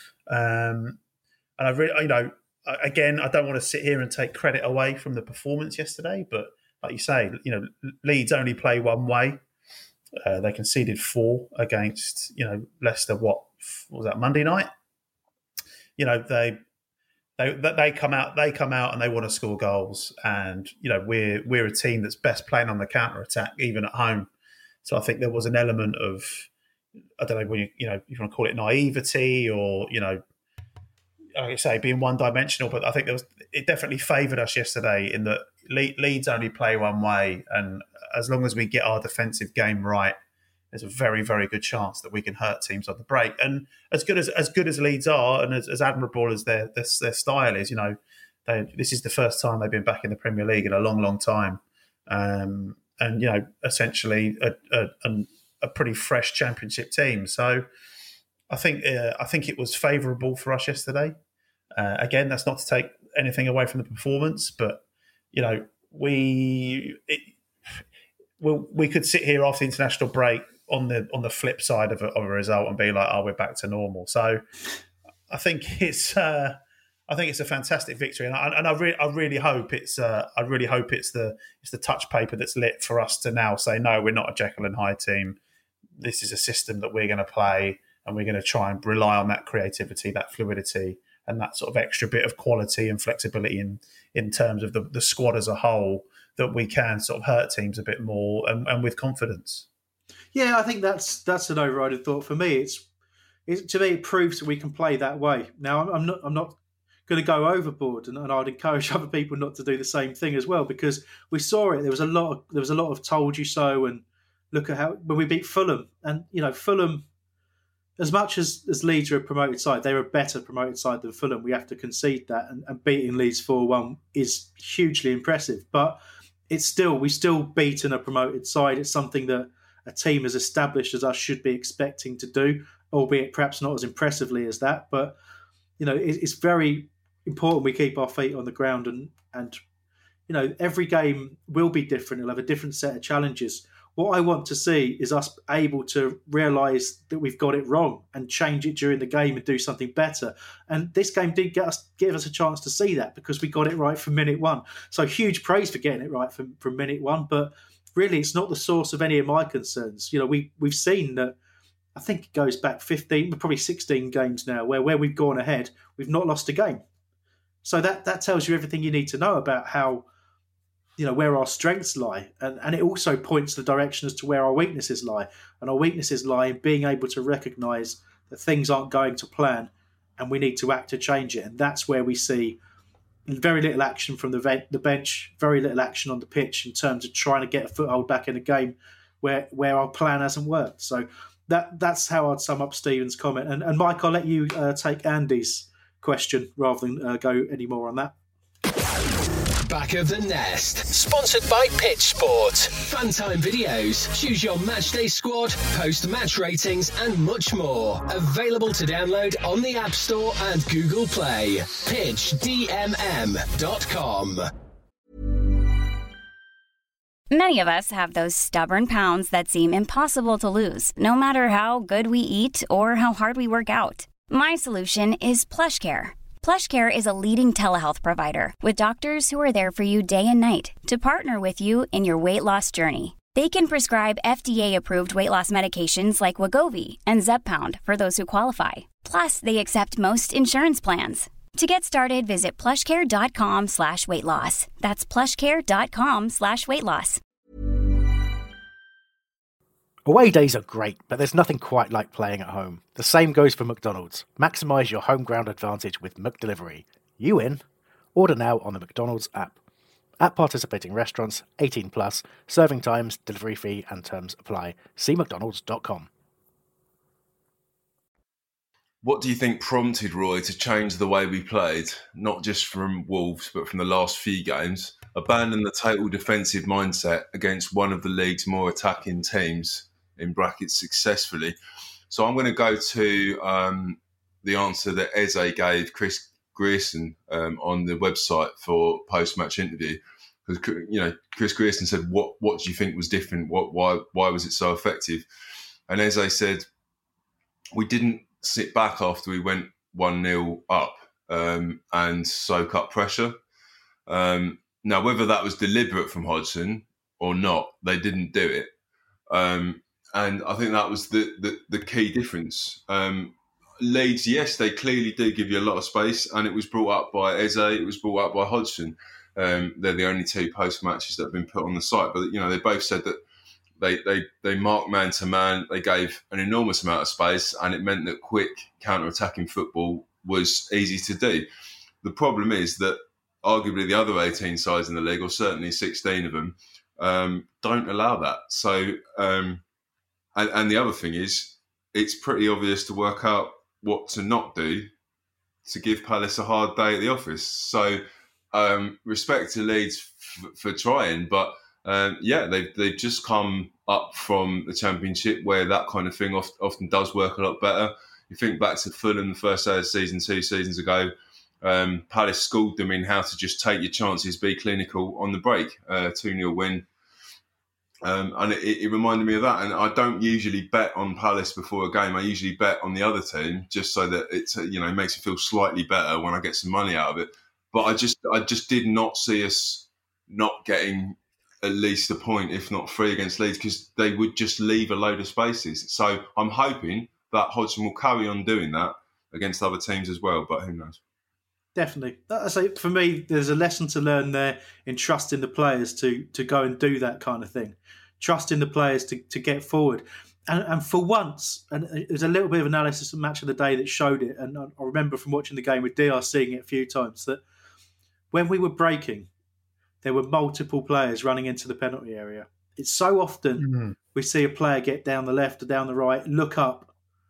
Um, and I really, you know, again, I don't want to sit here and take credit away from the performance yesterday, but like you say, you know, Leeds only play one way. Uh, they conceded four against, you know, Leicester. What, what was that, Monday night? You know, they. They they come out they come out and they want to score goals, and you know we're we're a team that's best playing on the counter attack even at home. So I think there was an element of, I don't know, when you, you know, you want to call it naivety or, you know, like I say, being one-dimensional, but I think there was, it definitely favoured us yesterday in that Leeds only play one way, and as long as we get our defensive game right, there's a very, very good chance that we can hurt teams on the break. And as good as as good as Leeds are, and as, as admirable as their, their their style is, you know, they, this is the first time they've been back in the Premier League in a long, long time, um, and you know, essentially a, a, a pretty fresh Championship team. So I think uh, I think it was favourable for us yesterday. Uh, again, that's not to take anything away from the performance, but you know, we it, we we could sit here after the international break on the on the flip side of a, of a result and be like, "Oh, we're back to normal." So, I think it's uh, I think it's a fantastic victory, and I, and I, re- I really hope it's uh, I really hope it's the it's the touch paper that's lit for us to now say, "No, we're not a Jekyll and Hyde team. This is a system that we're going to play, and we're going to try and rely on that creativity, that fluidity." And that sort of extra bit of quality and flexibility in, in terms of the, the squad as a whole, that we can sort of hurt teams a bit more and, and with confidence. Yeah, I think that's that's an overriding thought for me. It's, it's to me it proves that we can play that way. Now I'm, I'm not I'm not going to go overboard, and, and I'd encourage other people not to do the same thing as well, because we saw it. There was a lot of there was a lot of told you so, and look at how when we beat Fulham, and you know Fulham. As much as, as Leeds are a promoted side, they're a better promoted side than Fulham. We have to concede that. And, and beating Leeds four one is hugely impressive. But it's still, we've still beaten a promoted side. It's something that a team as established as us should be expecting to do, albeit perhaps not as impressively as that. But, you know, it, it's very important we keep our feet on the ground. And, and, you know, every game will be different. It'll have a different set of challenges. What I want to see is us able to realise that we've got it wrong and change it during the game and do something better. And this game did get us, give us a chance to see that because we got it right from minute one. So huge praise for getting it right from, from minute one. But really, it's not the source of any of my concerns. You know, we, we've seen that, I think it goes back fifteen, probably sixteen games now, where, where we've gone ahead, we've not lost a game. So that, that tells you everything you need to know about how, you know, where our strengths lie. And, and it also points the direction as to where our weaknesses lie. And our weaknesses lie in being able to recognise that things aren't going to plan and we need to act to change it. And that's where we see very little action from the, ven- the bench, very little action on the pitch in terms of trying to get a foothold back in a game where where our plan hasn't worked. So that that's how I'd sum up Stephen's comment. And, and Mike, I'll let you uh, take Andy's question rather than uh, go any more on that. Back of the Nest, sponsored by Pitch Sport. Funtime videos, choose your matchday squad, post match ratings, and much more. Available to download on the App Store and Google Play. pitch d m m dot com. Many of us have those stubborn pounds that seem impossible to lose, no matter how good we eat or how hard we work out. My solution is PlushCare. PlushCare is a leading telehealth provider with doctors who are there for you day and night to partner with you in your weight loss journey. They can prescribe F D A-approved weight loss medications like Wegovy and Zepbound for those who qualify. Plus, they accept most insurance plans. To get started, visit plushcare.com slash weight loss. That's plushcare.com slash weight loss. Away days are great, but there's nothing quite like playing at home. The same goes for McDonald's. Maximise your home ground advantage with McDelivery. You in? Order now on the McDonald's app. At participating restaurants, eighteen plus, serving times, delivery fee and terms apply. See mcdonalds dot com. What do you think prompted Roy to change the way we played, not just from Wolves, but from the last few games? Abandon the total defensive mindset against one of the league's more attacking teams, in brackets successfully. So I'm going to go to um, the answer that Eze gave Chris Grierson um, on the website for post-match interview. Because, you know, Chris Grierson said, "What what do you think was different? What why why was it so effective?" And Eze said, "We didn't sit back after we went one nil up um, and soak up pressure." Um, now, whether that was deliberate from Hodgson or not, they didn't do it. Um, and I think that was the, the, the key difference. Um, Leeds, yes, they clearly do give you a lot of space, and it was brought up by Eze, it was brought up by Hodgson. Um, they're the only two post-matches that have been put on the site. But, you know, they both said that They they they marked man to man. They gave an enormous amount of space, and it meant that quick counter-attacking football was easy to do. The problem is that arguably the other eighteen sides in the league, or certainly sixteen of them, um, don't allow that. So, um, and, and the other thing is, it's pretty obvious to work out what to not do to give Palace a hard day at the office. So, um, respect to Leeds f- for trying, but um, yeah, they've they've just come up from the Championship where that kind of thing oft, often does work a lot better. You think back to Fulham the first day of the season two seasons ago. Um, Palace schooled them in how to just take your chances, be clinical on the break. Uh, two nil win. Um, and it, it reminded me of that. And I don't usually bet on Palace before a game. I usually bet on the other team just so that it's, you know, it makes me feel slightly better when I get some money out of it. But I just I just did not see us not getting at least a point, if not three, against Leeds, because they would just leave a load of spaces. So I'm hoping that Hodgson will carry on doing that against other teams as well, but who knows? Definitely. I say, for me, there's a lesson to learn there in trusting the players to to go and do that kind of thing. Trusting the players to, to get forward. And, and for once, and there's a little bit of analysis of Match of the Day that showed it, and I remember from watching the game with D R seeing it a few times, that when we were breaking, there were multiple players running into the penalty area. It's so often mm-hmm. we see a player get down the left or down the right, look up,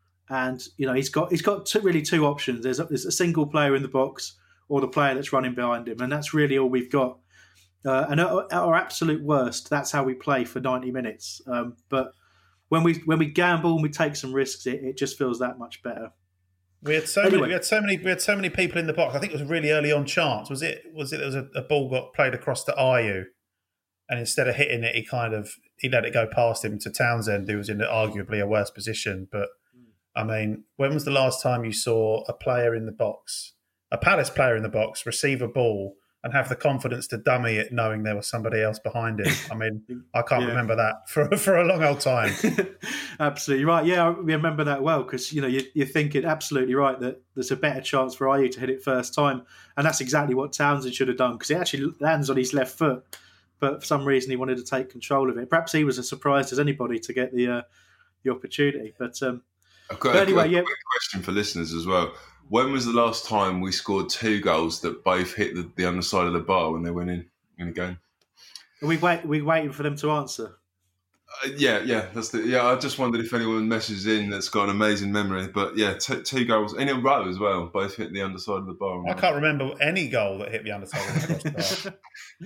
and you know he's got he's got two, really two options. There's a, there's a single player in the box or the player that's running behind him, and that's really all we've got. Uh, and at, at our absolute worst, that's how we play for ninety minutes. Um, but when we when we gamble and we take some risks, it, it just feels that much better. We had so anyway. many. We had so many. We had so many people in the box. I think it was really early on chance. Was it? Was it? There was a, a ball got played across to Ayew, and instead of hitting it, he kind of he let it go past him to Townsend, who was in arguably a worse position. But I mean, when was the last time you saw a player in the box, a Palace player in the box, receive a ball and have the confidence to dummy it, knowing there was somebody else behind him? I mean, I can't yeah. remember that for for a long old time. Absolutely right. Yeah, I remember that well, because you know you, you're thinking absolutely right that there's a better chance for Ayew to hit it first time, and that's exactly what Townsend should have done, because it actually lands on his left foot, but for some reason he wanted to take control of it. Perhaps he was as surprised as anybody to get the uh, the opportunity. But, um, I've got but a, anyway, a yeah. quick question for listeners as well. When was the last time we scored two goals that both hit the, the underside of the bar when they went in in a game? Are we wait? Are we waiting for them to answer? Uh, yeah, yeah, that's the, yeah. I just wondered if anyone messages in that's got an amazing memory. But yeah, t- two goals in a row as well, both hit the underside of the bar. I can't remember any goal that hit the underside of the bar.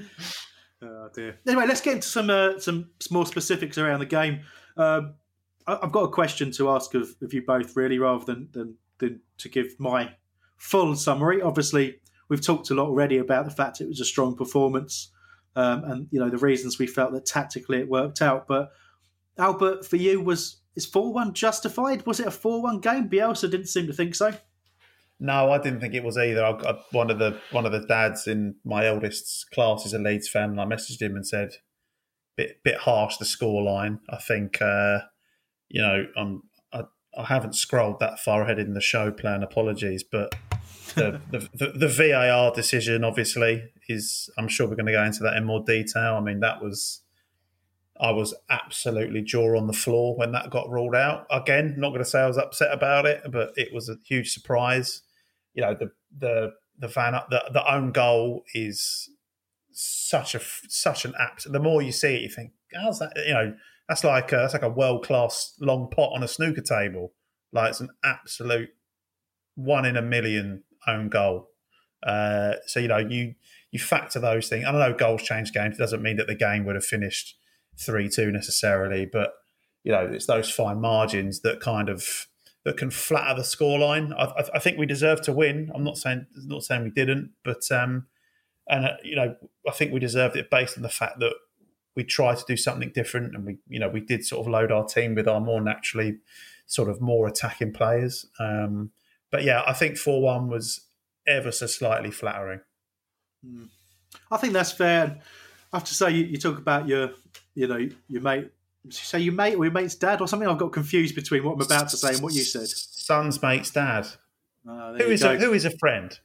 Oh dear. Anyway, let's get into some uh, some more specifics around the game. Um, I've got a question to ask of, of you both, really, rather than, than than to give my full summary. Obviously, we've talked a lot already about the fact it was a strong performance, um, and you know the reasons we felt that tactically it worked out. But Albert, for you, was is four one justified? Was it a four one game? Bielsa didn't seem to think so. No, I didn't think it was either. I, I, one of the one of the dads in my eldest's class is a Leeds fan, and I messaged him and said, "Bit bit harsh the scoreline." I think uh, you know I'm. I, I haven't scrolled that far ahead in the show plan. Apologies, but the, the, the the V A R decision obviously is. I'm sure we're going to go into that in more detail. I mean, that was. I was absolutely jaw on the floor when that got ruled out. Again, not going to say I was upset about it, but it was a huge surprise. You know, the the the van the, the own goal is such a such an apt. The more you see it, you think, how's that? You know, that's like a, that's like a world class long pot on a snooker table. Like it's an absolute one in a million own goal. Uh, so you know, you you factor those things. I don't know, goals change games. It doesn't mean that the game would have finished three two necessarily, but you know, it's those fine margins that kind of that can flatter the scoreline. I, I think we deserve to win. I'm not saying not saying we didn't, but um, and uh, you know, I think we deserved it based on the fact that we tried to do something different, and we you know we did sort of load our team with our more naturally sort of more attacking players. Um, but yeah, I think four one was ever so slightly flattering. Mm. I think that's fair. I have to say, you, you talk about your, you know, your mate. Did you say your mate or your mate's dad or something? I've got confused between what I'm about to say and what you said. Son's mate's dad. Uh, who is a, who is a friend?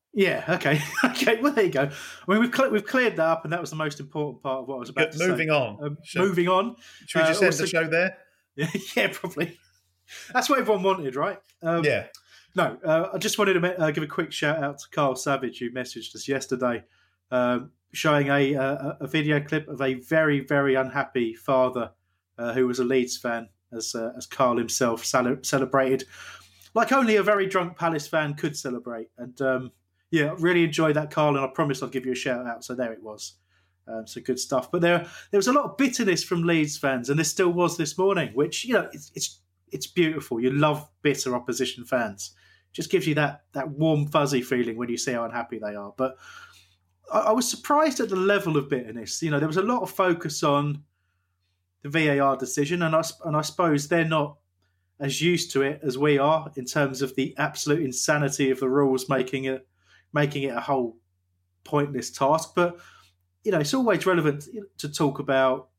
Yeah, okay. okay, well, there you go. I mean, we've, cl- we've cleared that up, and that was the most important part of what I was about Good, to moving say. on. Um, Should- moving on. Should we just Uh, end also- the show there? Yeah, yeah, probably. That's what everyone wanted, right? Um, Yeah. No, uh, I just wanted to uh, give a quick shout out to Carl Savage, who messaged us yesterday, um, showing a, a a video clip of a very, very unhappy father uh, who was a Leeds fan, as uh, as Carl himself cele- celebrated like only a very drunk Palace fan could celebrate. And um, yeah, really enjoyed that, Carl, and I promised I'd give you a shout out. So there it was. Um, so good stuff. But there there was a lot of bitterness from Leeds fans, and there still was this morning, which, you know, it's it's, it's beautiful. You love bitter opposition fans. Just gives you that that warm, fuzzy feeling when you see how unhappy they are. But I, I was surprised at the level of bitterness. You know, there was a lot of focus on the V A R decision, and I, and I suppose they're not as used to it as we are in terms of the absolute insanity of the rules, making it making it a whole pointless task. But, you know, it's always relevant to talk about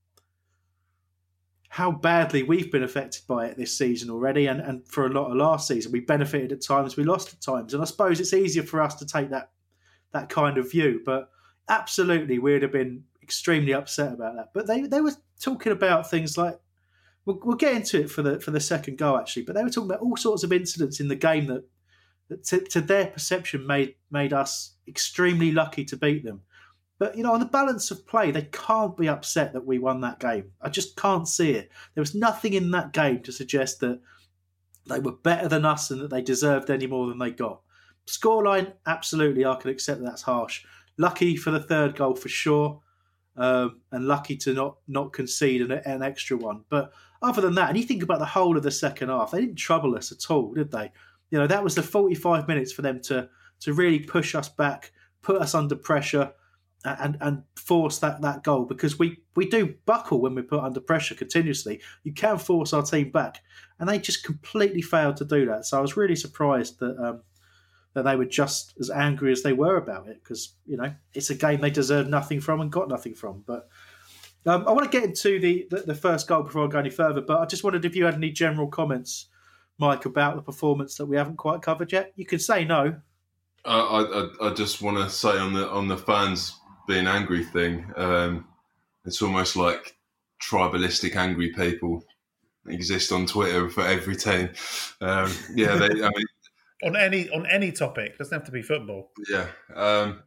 how badly we've been affected by it this season already, and, and for a lot of last season. We benefited at times, we lost at times, and I suppose it's easier for us to take that that kind of view. But absolutely, we'd have been extremely upset about that. But they they were talking about things like, we'll, we'll get into it for the for the second goal actually, but they were talking about all sorts of incidents in the game that, that to, to their perception made made us extremely lucky to beat them. But, you know, on the balance of play, they can't be upset that we won that game. I just can't see it. There was nothing in that game to suggest that they were better than us and that they deserved any more than they got. Scoreline, absolutely, I can accept that that's harsh. Lucky for the third goal for sure, um, and lucky to not not concede an, an extra one. But other than that, and you think about the whole of the second half, they didn't trouble us at all, did they? You know, that was the forty-five minutes for them to to really push us back, put us under pressure, and and force that, that goal, because we, we do buckle when we put under pressure continuously. You can force our team back, and they just completely failed to do that. So I was really surprised that um, that they were just as angry as they were about it, because, you know, it's a game they deserved nothing from and got nothing from. But um, I want to get into the, the, the first goal before I go any further, but I just wondered if you had any general comments, Mike, about the performance that we haven't quite covered yet. You could say no. I, I, I just want to say on the on the fans being angry thing, um, it's almost like tribalistic angry people exist on Twitter for every team. Um, yeah, they, I mean, on any on any topic, doesn't have to be football. Yeah, um,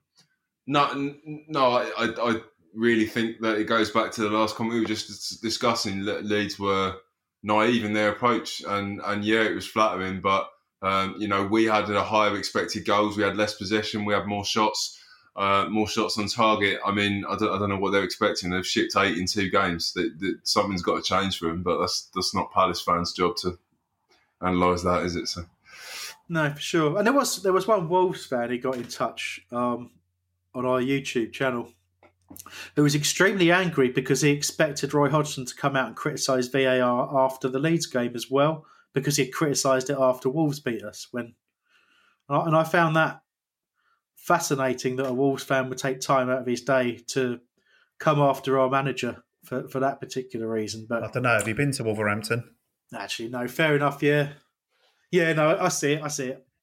no, no, I, I, I really think that it goes back to the last comment we were just discussing. Leeds were naive in their approach, and and yeah, it was flattering, but um, you know, we had a higher expected goals, we had less possession, we had more shots. Uh, more shots on target. I mean, I don't, I don't know what they're expecting. They've shipped eight in two games. That, that something's got to change for them, but that's that's not Palace fans' job to analyse that, is it? So, no, for sure. And there was there was one Wolves fan who got in touch um, on our YouTube channel who was extremely angry because he expected Roy Hodgson to come out and criticise V A R after the Leeds game as well, because he criticised it after Wolves beat us. When and I found that fascinating that a Wolves fan would take time out of his day to come after our manager for, for that particular reason. But I don't know. Have you been to Wolverhampton? Actually, no. Fair enough. Yeah, yeah. No, I see it. I see it.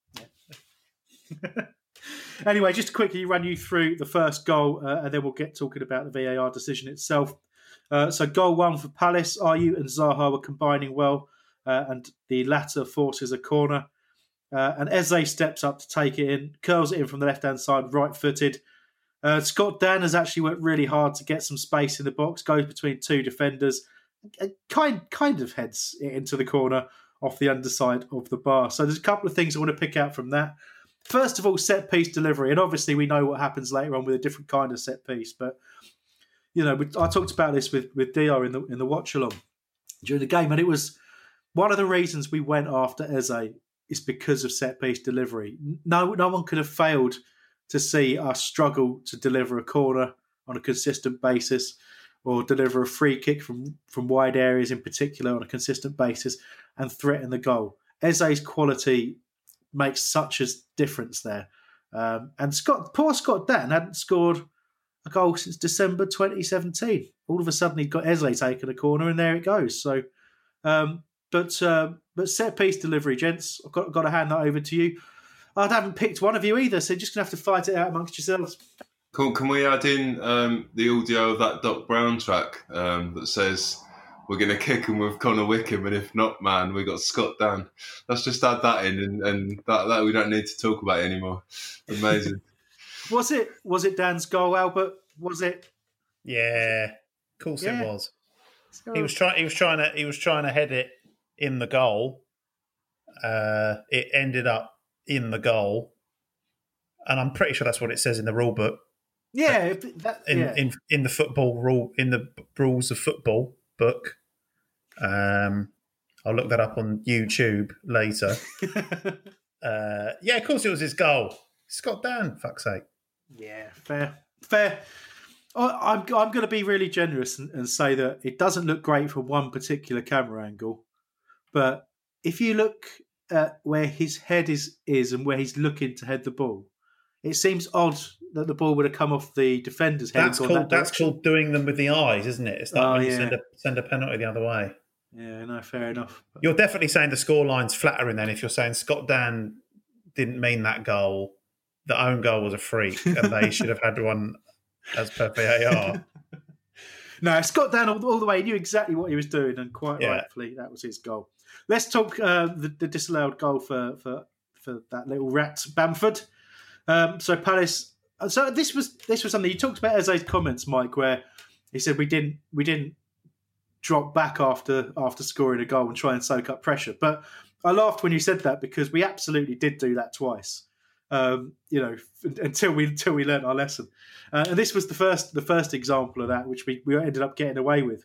Yeah. Anyway, just to quickly run you through the first goal, uh, and then we'll get talking about the V A R decision itself. Uh, so, goal one for Palace. Ayew and Zaha were combining well, uh, and the latter forces a corner. Uh, and Eze steps up to take it in, curls it in from the left-hand side, right-footed. Uh, Scott Dan has actually worked really hard to get some space in the box, goes between two defenders, and kind, kind of heads it into the corner off the underside of the bar. So there's a couple of things I want to pick out from that. First of all, set-piece delivery. And obviously we know what happens later on with a different kind of set-piece. But, you know, I talked about this with, with D R in the, in the watch-along during the game, and it was one of the reasons we went after Eze is because of set-piece delivery. No, no one could have failed to see us struggle to deliver a corner on a consistent basis, or deliver a free kick from, from wide areas in particular on a consistent basis, and threaten the goal. Eze's quality makes such a difference there. Um, and Scott, poor Scott Dan hadn't scored a goal since December twenty seventeen. All of a sudden, he'd got Eze taking a corner, and there it goes. So, um, but uh, but set piece delivery, gents, I've got, got to hand that over to you. I haven't picked one of you either, so you're just going to have to fight it out amongst yourselves. Cool. Can we add in um, the audio of that Doc Brown track um, that says we're going to kick him with Connor Wickham, and if not, man, we got Scott Dan. Let's just add that in, and, and that, that we don't need to talk about it anymore. Amazing. was it was it Dan's goal, Albert? Was it? Yeah, of course Yeah. it was. So- He was trying. He was trying to. He was trying to head it in the goal. Uh, it ended up in the goal, and I'm pretty sure that's what it says in the rule book. Yeah, that, In yeah. in in the football rule in the rules of football book. Um, I'll look that up on YouTube later. uh, yeah, of course it was his goal. Scott Dan, fuck's sake. Yeah, fair, fair. I, I'm I'm going to be really generous and, and say that it doesn't look great from one particular camera angle, but if you look at where his head is is and where he's looking to head the ball, it seems odd that the ball would have come off the defender's head. That's and gone called that that's direction. called doing them with the eyes, isn't it? It's like Oh, when you yeah. send a send a penalty the other way. Yeah, no, fair enough. You're definitely saying the scoreline's flattering then if you're saying Scott Dan didn't mean that goal. The own goal was a freak and they should have had one as per V A R. No, Scott Dan all, all the way he knew exactly what he was doing, and quite Yeah. rightfully that was his goal. Let's talk uh, the, the disallowed goal for, for for that little rat Bamford. Um, so Palace. So this was this was something you talked about Eze's comments, Mike, where he said we didn't we didn't drop back after after scoring a goal and try and soak up pressure. But I laughed when you said that because we absolutely did do that twice. Um, you know, f- until we until we learnt our lesson. Uh, and this was the first the first example of that, which we, we ended up getting away with.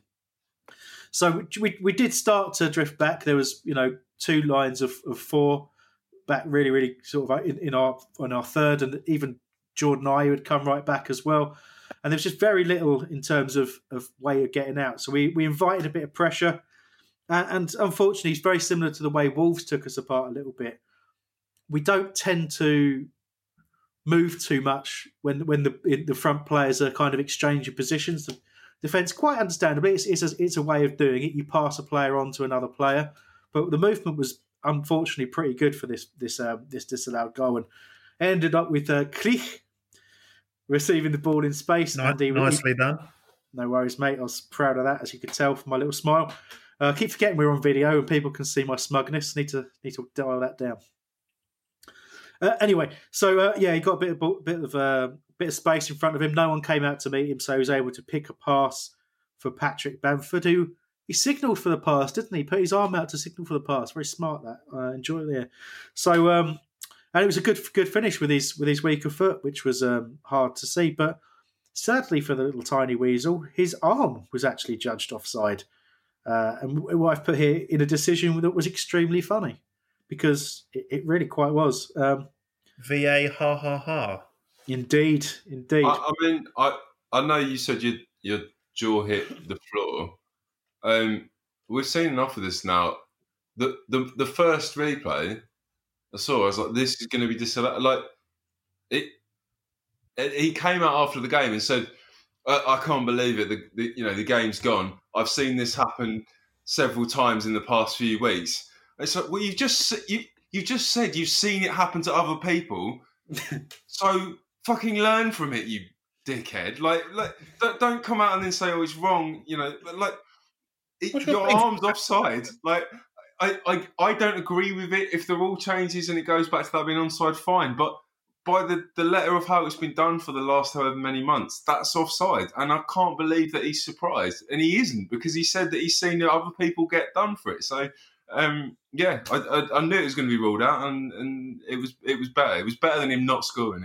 So we we did start to drift back. There was you know two lines of, of four back, really really sort of in, in our on our third, and even Jordan Ayew had come right back as well. And there was just very little in terms of, of way of getting out. So we, we invited a bit of pressure. And, and unfortunately, it's very similar to the way Wolves took us apart a little bit. We don't tend to move too much when when the in the front players are kind of exchanging positions. The defence, quite understandably, it's, it's, a, it's a way of doing it. You pass a player on to another player. But the movement was unfortunately pretty good for this this um, this disallowed goal. And ended up with uh, Klich receiving the ball in space. Ni- and he, nicely he, done. No worries, mate. I was proud of that, as you could tell from my little smile. Uh, I keep forgetting we're on video and people can see my smugness. Need to need to dial that down. Uh, anyway, so uh, yeah, he got a bit of bit of uh, bit of space in front of him. No one came out to meet him, so he was able to pick a pass for Patrick Bamford, who he signalled for the pass, didn't he? Put his arm out to signal for the pass. Very smart that. I uh, enjoy it there. So. Um, And it was a good good finish with his with his weaker foot, which was um, hard to see. But sadly for the little tiny weasel, his arm was actually judged offside. Uh, and what I've put here in a decision that was extremely funny, because it, it really quite was. Um, V A ha ha ha. Indeed, indeed. I, I mean, I I know you said your your jaw hit the floor. Um, we've seen enough of this now. The the the first replay I saw, I was like, this is going to be disallowed. Like it, it, he came out after the game and said, I, I can't believe it. The, the you know the game's gone. I've seen this happen several times in the past few weeks. It's like, well, you just you you just said you've seen it happen to other people. So fucking learn from it, you dickhead. Like, like don't, don't come out and then say, oh, it's wrong. You know, like it, What's your your point? arm's offside. Like. I, I, I don't agree with it. If the rule changes and it goes back to that being onside, fine. But by the, the letter of how it's been done for the last however many months, that's offside. And I can't believe that he's surprised. And he isn't, because he said that he's seen other people get done for it. So, um, yeah, I, I, I knew it was going to be ruled out, and, and it was it was better. It was better than him not scoring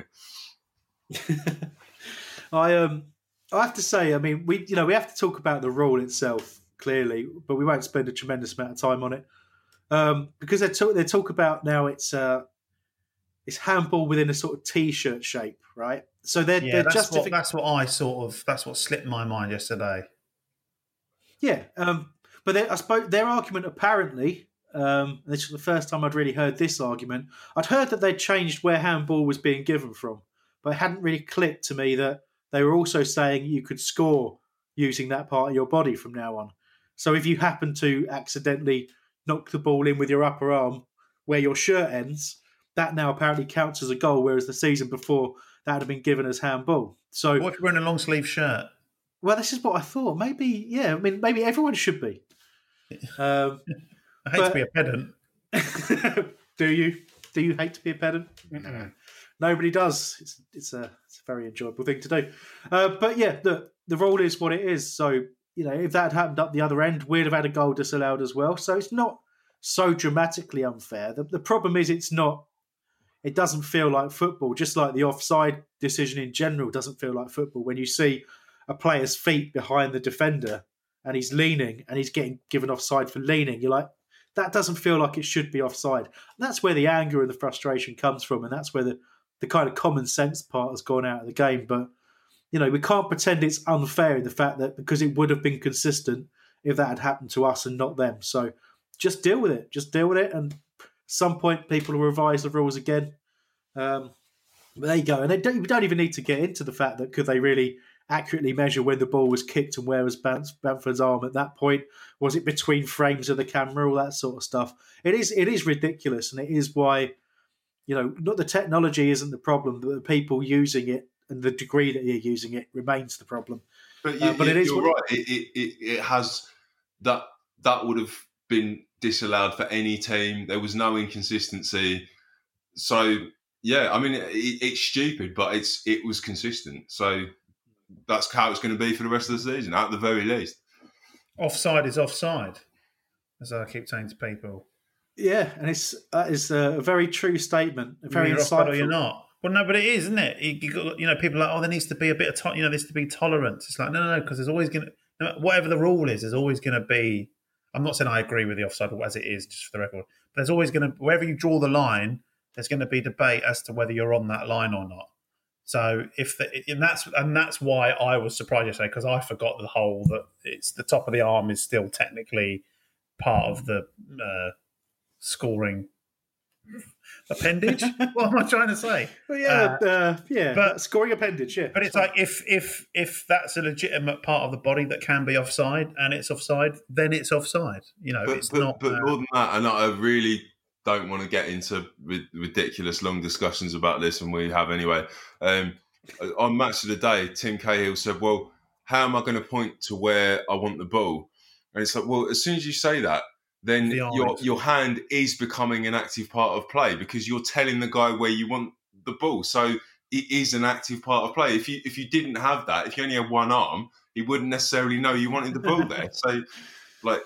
it. I um I have to say, I mean, we you know we have to talk about the rule itself clearly, but we won't spend a tremendous amount of time on it. Um, because they talk, they talk about now it's uh, it's handball within a sort of T-shirt shape, right? So they're Yeah, they're that's, justific- what, that's what I sort of, that's what slipped my mind yesterday. yeah. Um, but they, I suppose their argument apparently, um, this was the first time I'd really heard this argument. I'd heard that they'd changed where handball was being given from, but it hadn't really clicked to me that they were also saying you could score using that part of your body from now on. So if you happen to accidentally knock the ball in with your upper arm where your shirt ends, that now apparently counts as a goal, whereas the season before that had been given as handball. So, what if you're wearing a long sleeve shirt? Well, this is what I thought. Maybe, yeah. I mean, maybe everyone should be. Um, I hate but, to be a pedant. do you? Do you hate to be a pedant? Mm-hmm. Nobody does. It's it's a it's a very enjoyable thing to do. Uh, but yeah, the the rule is what it is. So you know, if that had happened up the other end, we'd have had a goal disallowed as well. So it's not so dramatically unfair. The the problem is it's not. It doesn't feel like football. Just like the offside decision in general doesn't feel like football. When you see a player's feet behind the defender and he's leaning and he's getting given offside for leaning, you're like, that doesn't feel like it should be offside. And that's where the anger and the frustration comes from, and that's where the, the kind of common sense part has gone out of the game. But, you know, we can't pretend it's unfair in the fact that because it would have been consistent if that had happened to us and not them. So just deal with it. Just deal with it. And at some point, people will revise the rules again. Um, but there you go. And they don't, we don't even need to get into the fact that could they really accurately measure when the ball was kicked and where was Bamford's arm at that point? Was it between frames of the camera? All that sort of stuff. It is it is ridiculous, and it is why, you know, not the technology isn't the problem, but the people using it and the degree that you're using it remains the problem. But, you, uh, but you, it is you're what right. It, it, it, it has that that would have been disallowed for any team. There was no inconsistency. So yeah, I mean, it, it's stupid, but it's it was consistent. So that's how it's going to be for the rest of the season, at the very least. Offside is offside, as I keep saying to people. Yeah, and it's that is a very true statement. A very you're insightful. Offside or you're not. Well, no, but it is, isn't it? You, you, got, you know, people are like, oh, there needs to be a bit of, to- you know, there needs to be tolerance. It's like, no, no, no, because there's always going to, no, whatever the rule is, there's always going to be. I'm not saying I agree with the offside as it is, just for the record. But there's always going to, wherever you draw the line, there's going to be debate as to whether you're on that line or not. So if the, and that's and that's why I was surprised yesterday, because I forgot the whole that it's the top of the arm is still technically part of the uh, scoring appendage. What am I trying to say? Well, yeah, Uh, uh, yeah, but- scoring appendage. Yeah, But it's like if if if that's a legitimate part of the body that can be offside and it's offside, then it's offside. You know, But, it's but, not. but uh, more than that, and I really don't want to get into ri- ridiculous long discussions about this, and we have anyway. Um, on Match of the Day, Tim Cahill said, well, how am I going to point to where I want the ball? And it's like, well, as soon as you say that, then The your eyes. your hand is becoming an active part of play because you're telling the guy where you want the ball. So it is an active part of play. If you if you didn't have that, if you only had one arm, he wouldn't necessarily know you wanted the ball there. So, like...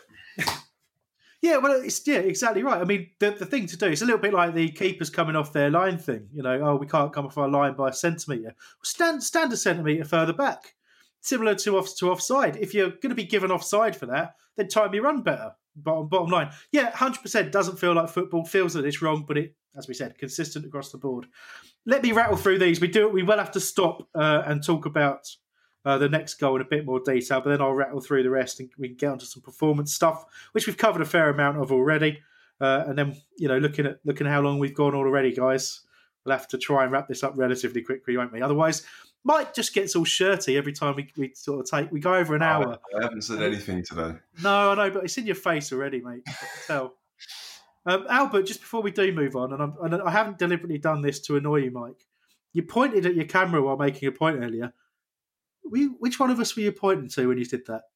Yeah, well, it's yeah, exactly right. I mean, the, the thing to do, it's a little bit like the keepers coming off their line thing. You know, oh, we can't come off our line by a centimetre. Well, stand stand a centimetre further back. Similar to off to offside. If you're going to be given offside for that, then time your run better. Bottom bottom line. Yeah, one hundred percent doesn't feel like football. Feels that it's wrong, but it, as we said, consistent across the board. Let me rattle through these. We do. We will have to stop uh, and talk about Uh, the next goal in a bit more detail, but then I'll rattle through the rest and we can get onto some performance stuff, which we've covered a fair amount of already. Uh, and then, you know, looking at looking at how long we've gone already, guys, we'll have to try and wrap this up relatively quickly, won't we? Otherwise, Mike just gets all shirty every time we, we sort of take. We go over an hour. I haven't said anything today. No, I know, but it's in your face already, mate. I can tell. Um, Albert, just before we do move on, and, I'm, and I haven't deliberately done this to annoy you, Mike. You pointed at your camera while making a point earlier. We, which one of us were you pointing to when you did that?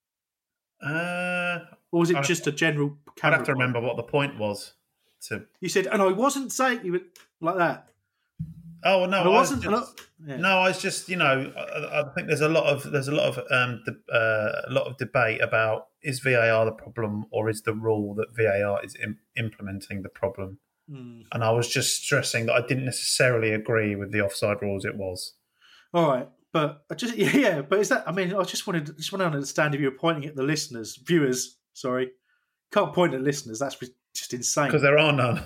uh, Or was it I'd- just a general I'd camera have to point? remember what the point was. To You said, and I wasn't saying you were like that. oh no, And I I was wasn't. just- and I- yeah. No, I was just, you know, I, I think there's a lot of there's a lot of um, de- uh, a lot of debate about is V A R the problem or is the rule that V A R is im- implementing the problem? Hmm. And I was just stressing that I didn't necessarily agree with the offside rules. It was All right, but I just yeah, yeah, but is that? I mean, I just wanted just want to understand if you were pointing at the listeners, viewers. Sorry, can't point at listeners. That's just insane. because there are none.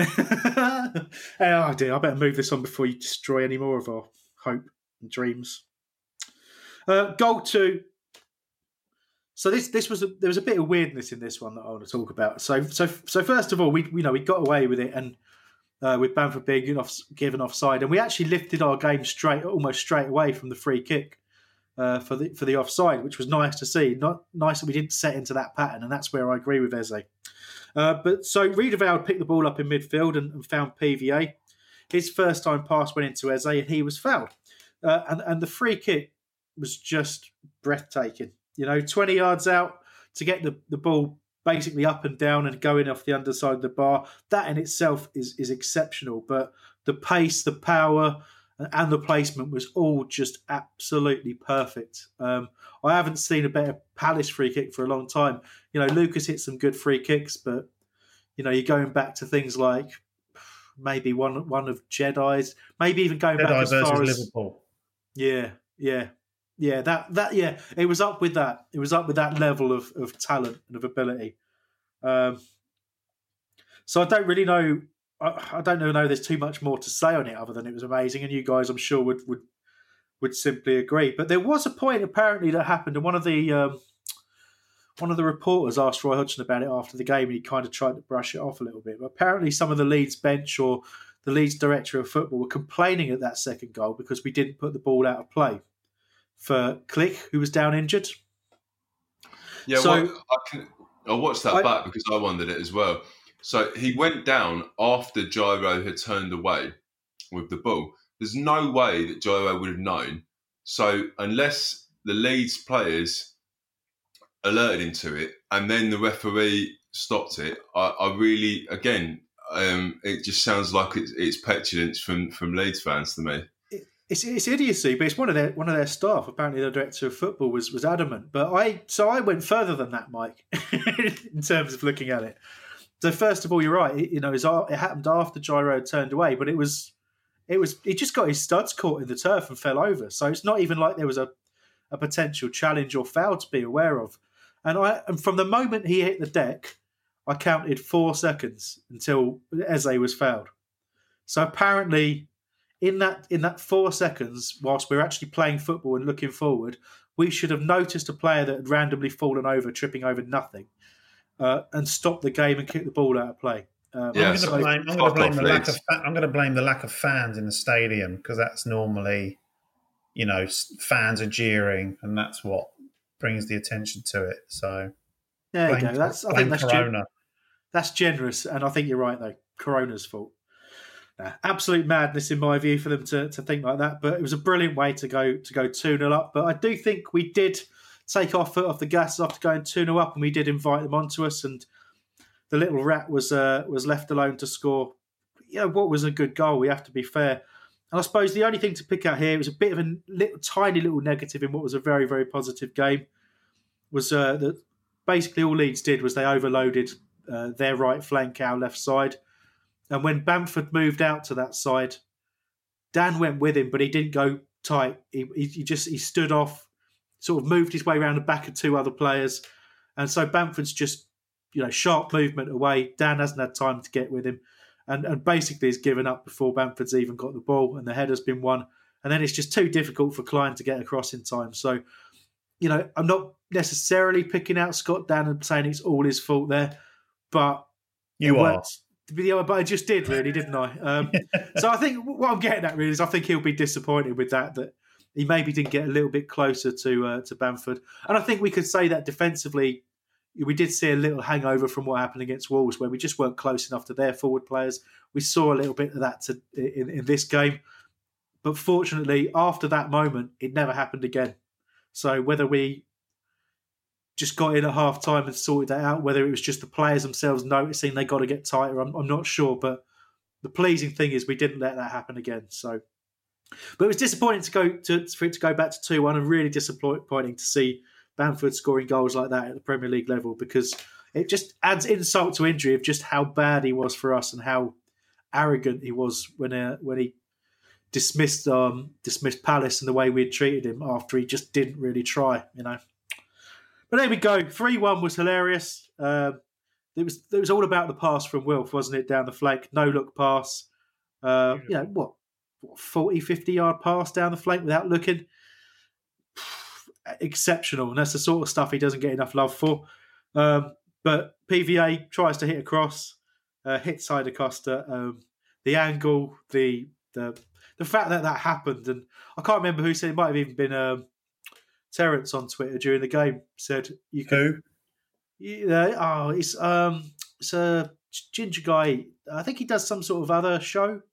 Oh dear, I better move this on before you destroy any more of our hope and dreams. Uh, goal two. So this this was a, there was a bit of weirdness in this one that I want to talk about. So so so first of all, we you know we got away with it, and uh, with Bamford being given, off, given offside, and we actually lifted our game straight almost straight away from the free kick uh, for the for the offside, which was nice to see. Not nice that we didn't set into that pattern, and that's where I agree with Eze. Uh, but so Riedewald picked the ball up in midfield and, and found P V A. his first time pass went into Eze and he was fouled. Uh, and, and the free kick was just breathtaking. You know, twenty yards out to get the, the ball basically up and down and going off the underside of the bar. That in itself is, is exceptional. But the pace, the power, and the placement was all just absolutely perfect. Um, I haven't seen a better Palace free kick for a long time. You know, Lucas hit some good free kicks, but, you know, you're going back to things like maybe one one of Jedi's, maybe even going Jedi back as versus far as Liverpool. Yeah, yeah, yeah. That that yeah, it was up with that. It was up with that level of, of talent and of ability. Um, so I don't really know. I, I don't know. Know there's too much more to say on it other than it was amazing, and you guys, I'm sure, would would would simply agree. But there was a point apparently that happened, and one of the um, one of the reporters asked Roy Hodgson about it after the game, and he kind of tried to brush it off a little bit. But apparently, some of the Leeds bench or the Leeds director of football were complaining at that second goal because we didn't put the ball out of play for Klich, who was down injured. Yeah, so, well, I, can, I watched that I, back because I wondered it as well. So he went down after Gyro had turned away with the ball. There's no way that Gyro would have known. So unless the Leeds players alerted him to it and then the referee stopped it, I, I really, again... Um, it just sounds like it's, it's petulance from, from Leeds fans to me. It's it's idiocy, but it's one of their one of their staff. Apparently, the director of football was was adamant. But I so I went further than that, Mike, in terms of looking at it. So first of all, you're right. It, you know, it happened after Gyro turned away, but it was it was he just got his studs caught in the turf and fell over. So it's not even like there was a, a potential challenge or foul to be aware of. And I and from the moment he hit the deck, I counted four seconds until Eze was fouled. So apparently, in that in that four seconds, whilst we're actually playing football and looking forward, we should have noticed a player that had randomly fallen over, tripping over nothing, uh, and stopped the game and kicked the ball out of play. Um, yeah, I'm going to so, blame, I'm going to blame the lack of I'm going to blame the lack of fans in the stadium because that's normally, you know, fans are jeering, and that's what brings the attention to it. So. There Blame, you go. That's I think that's Corona. Gen- that's generous, and I think you're right though. Corona's fault. Nah, absolute madness in my view for them to, to think like that. But it was a brilliant way to go to go two nil up. But I do think we did take our foot off the gas after going two nil up, and we did invite them onto us. And the little rat was uh, was left alone to score. You know what was a good goal. We have to be fair. And I suppose the only thing to pick out here was a bit of a little, tiny little negative in what was a very very positive game. Was uh, that. Basically, all Leeds did was they overloaded uh, their right flank, our left side. And when Bamford moved out to that side, Dan went with him, but he didn't go tight. He, he, he just he stood off, sort of moved his way around the back of two other players. And so Bamford's just, you know, sharp movement away. Dan hasn't had time to get with him. And, and basically has given up before Bamford's even got the ball and the header's been won. And then it's just too difficult for Klein to get across in time. So, you know, I'm not necessarily picking out Scott Dan and saying it's all his fault there, but you are. But I just did, really, didn't I? Um, so I think what I'm getting at really is I think he'll be disappointed with that, that he maybe didn't get a little bit closer to uh, to Bamford. And I think we could say that defensively, we did see a little hangover from what happened against Wolves, where we just weren't close enough to their forward players. We saw a little bit of that to, in, in this game. But fortunately, after that moment, it never happened again. So whether we just got in at half time and sorted that out, whether it was just the players themselves noticing they got to get tighter, I'm, I'm not sure. But the pleasing thing is we didn't let that happen again. So, but it was disappointing to go to for it to go back to two one, and really disappointing to see Bamford scoring goals like that at the Premier League level, because it just adds insult to injury of just how bad he was for us and how arrogant he was when uh, when he dismissed um, dismissed Palace and the way we had treated him after he just didn't really try, you know. But there we go. three one was hilarious. Uh, it was it was all about the pass from Wilf, wasn't it, down the flank? No-look pass. Uh, you know, what, what, forty, fifty-yard pass down the flank without looking? Exceptional. And that's the sort of stuff he doesn't get enough love for. Um, but P V A tries to hit across, uh, hits Ida Costa. Um, the angle, the the the fact that that happened, and I can't remember who said it, might have even been um, Terence on Twitter during the game, said you can. Who? Yeah, oh, it's um, it's a ginger guy. I think he does some sort of other show.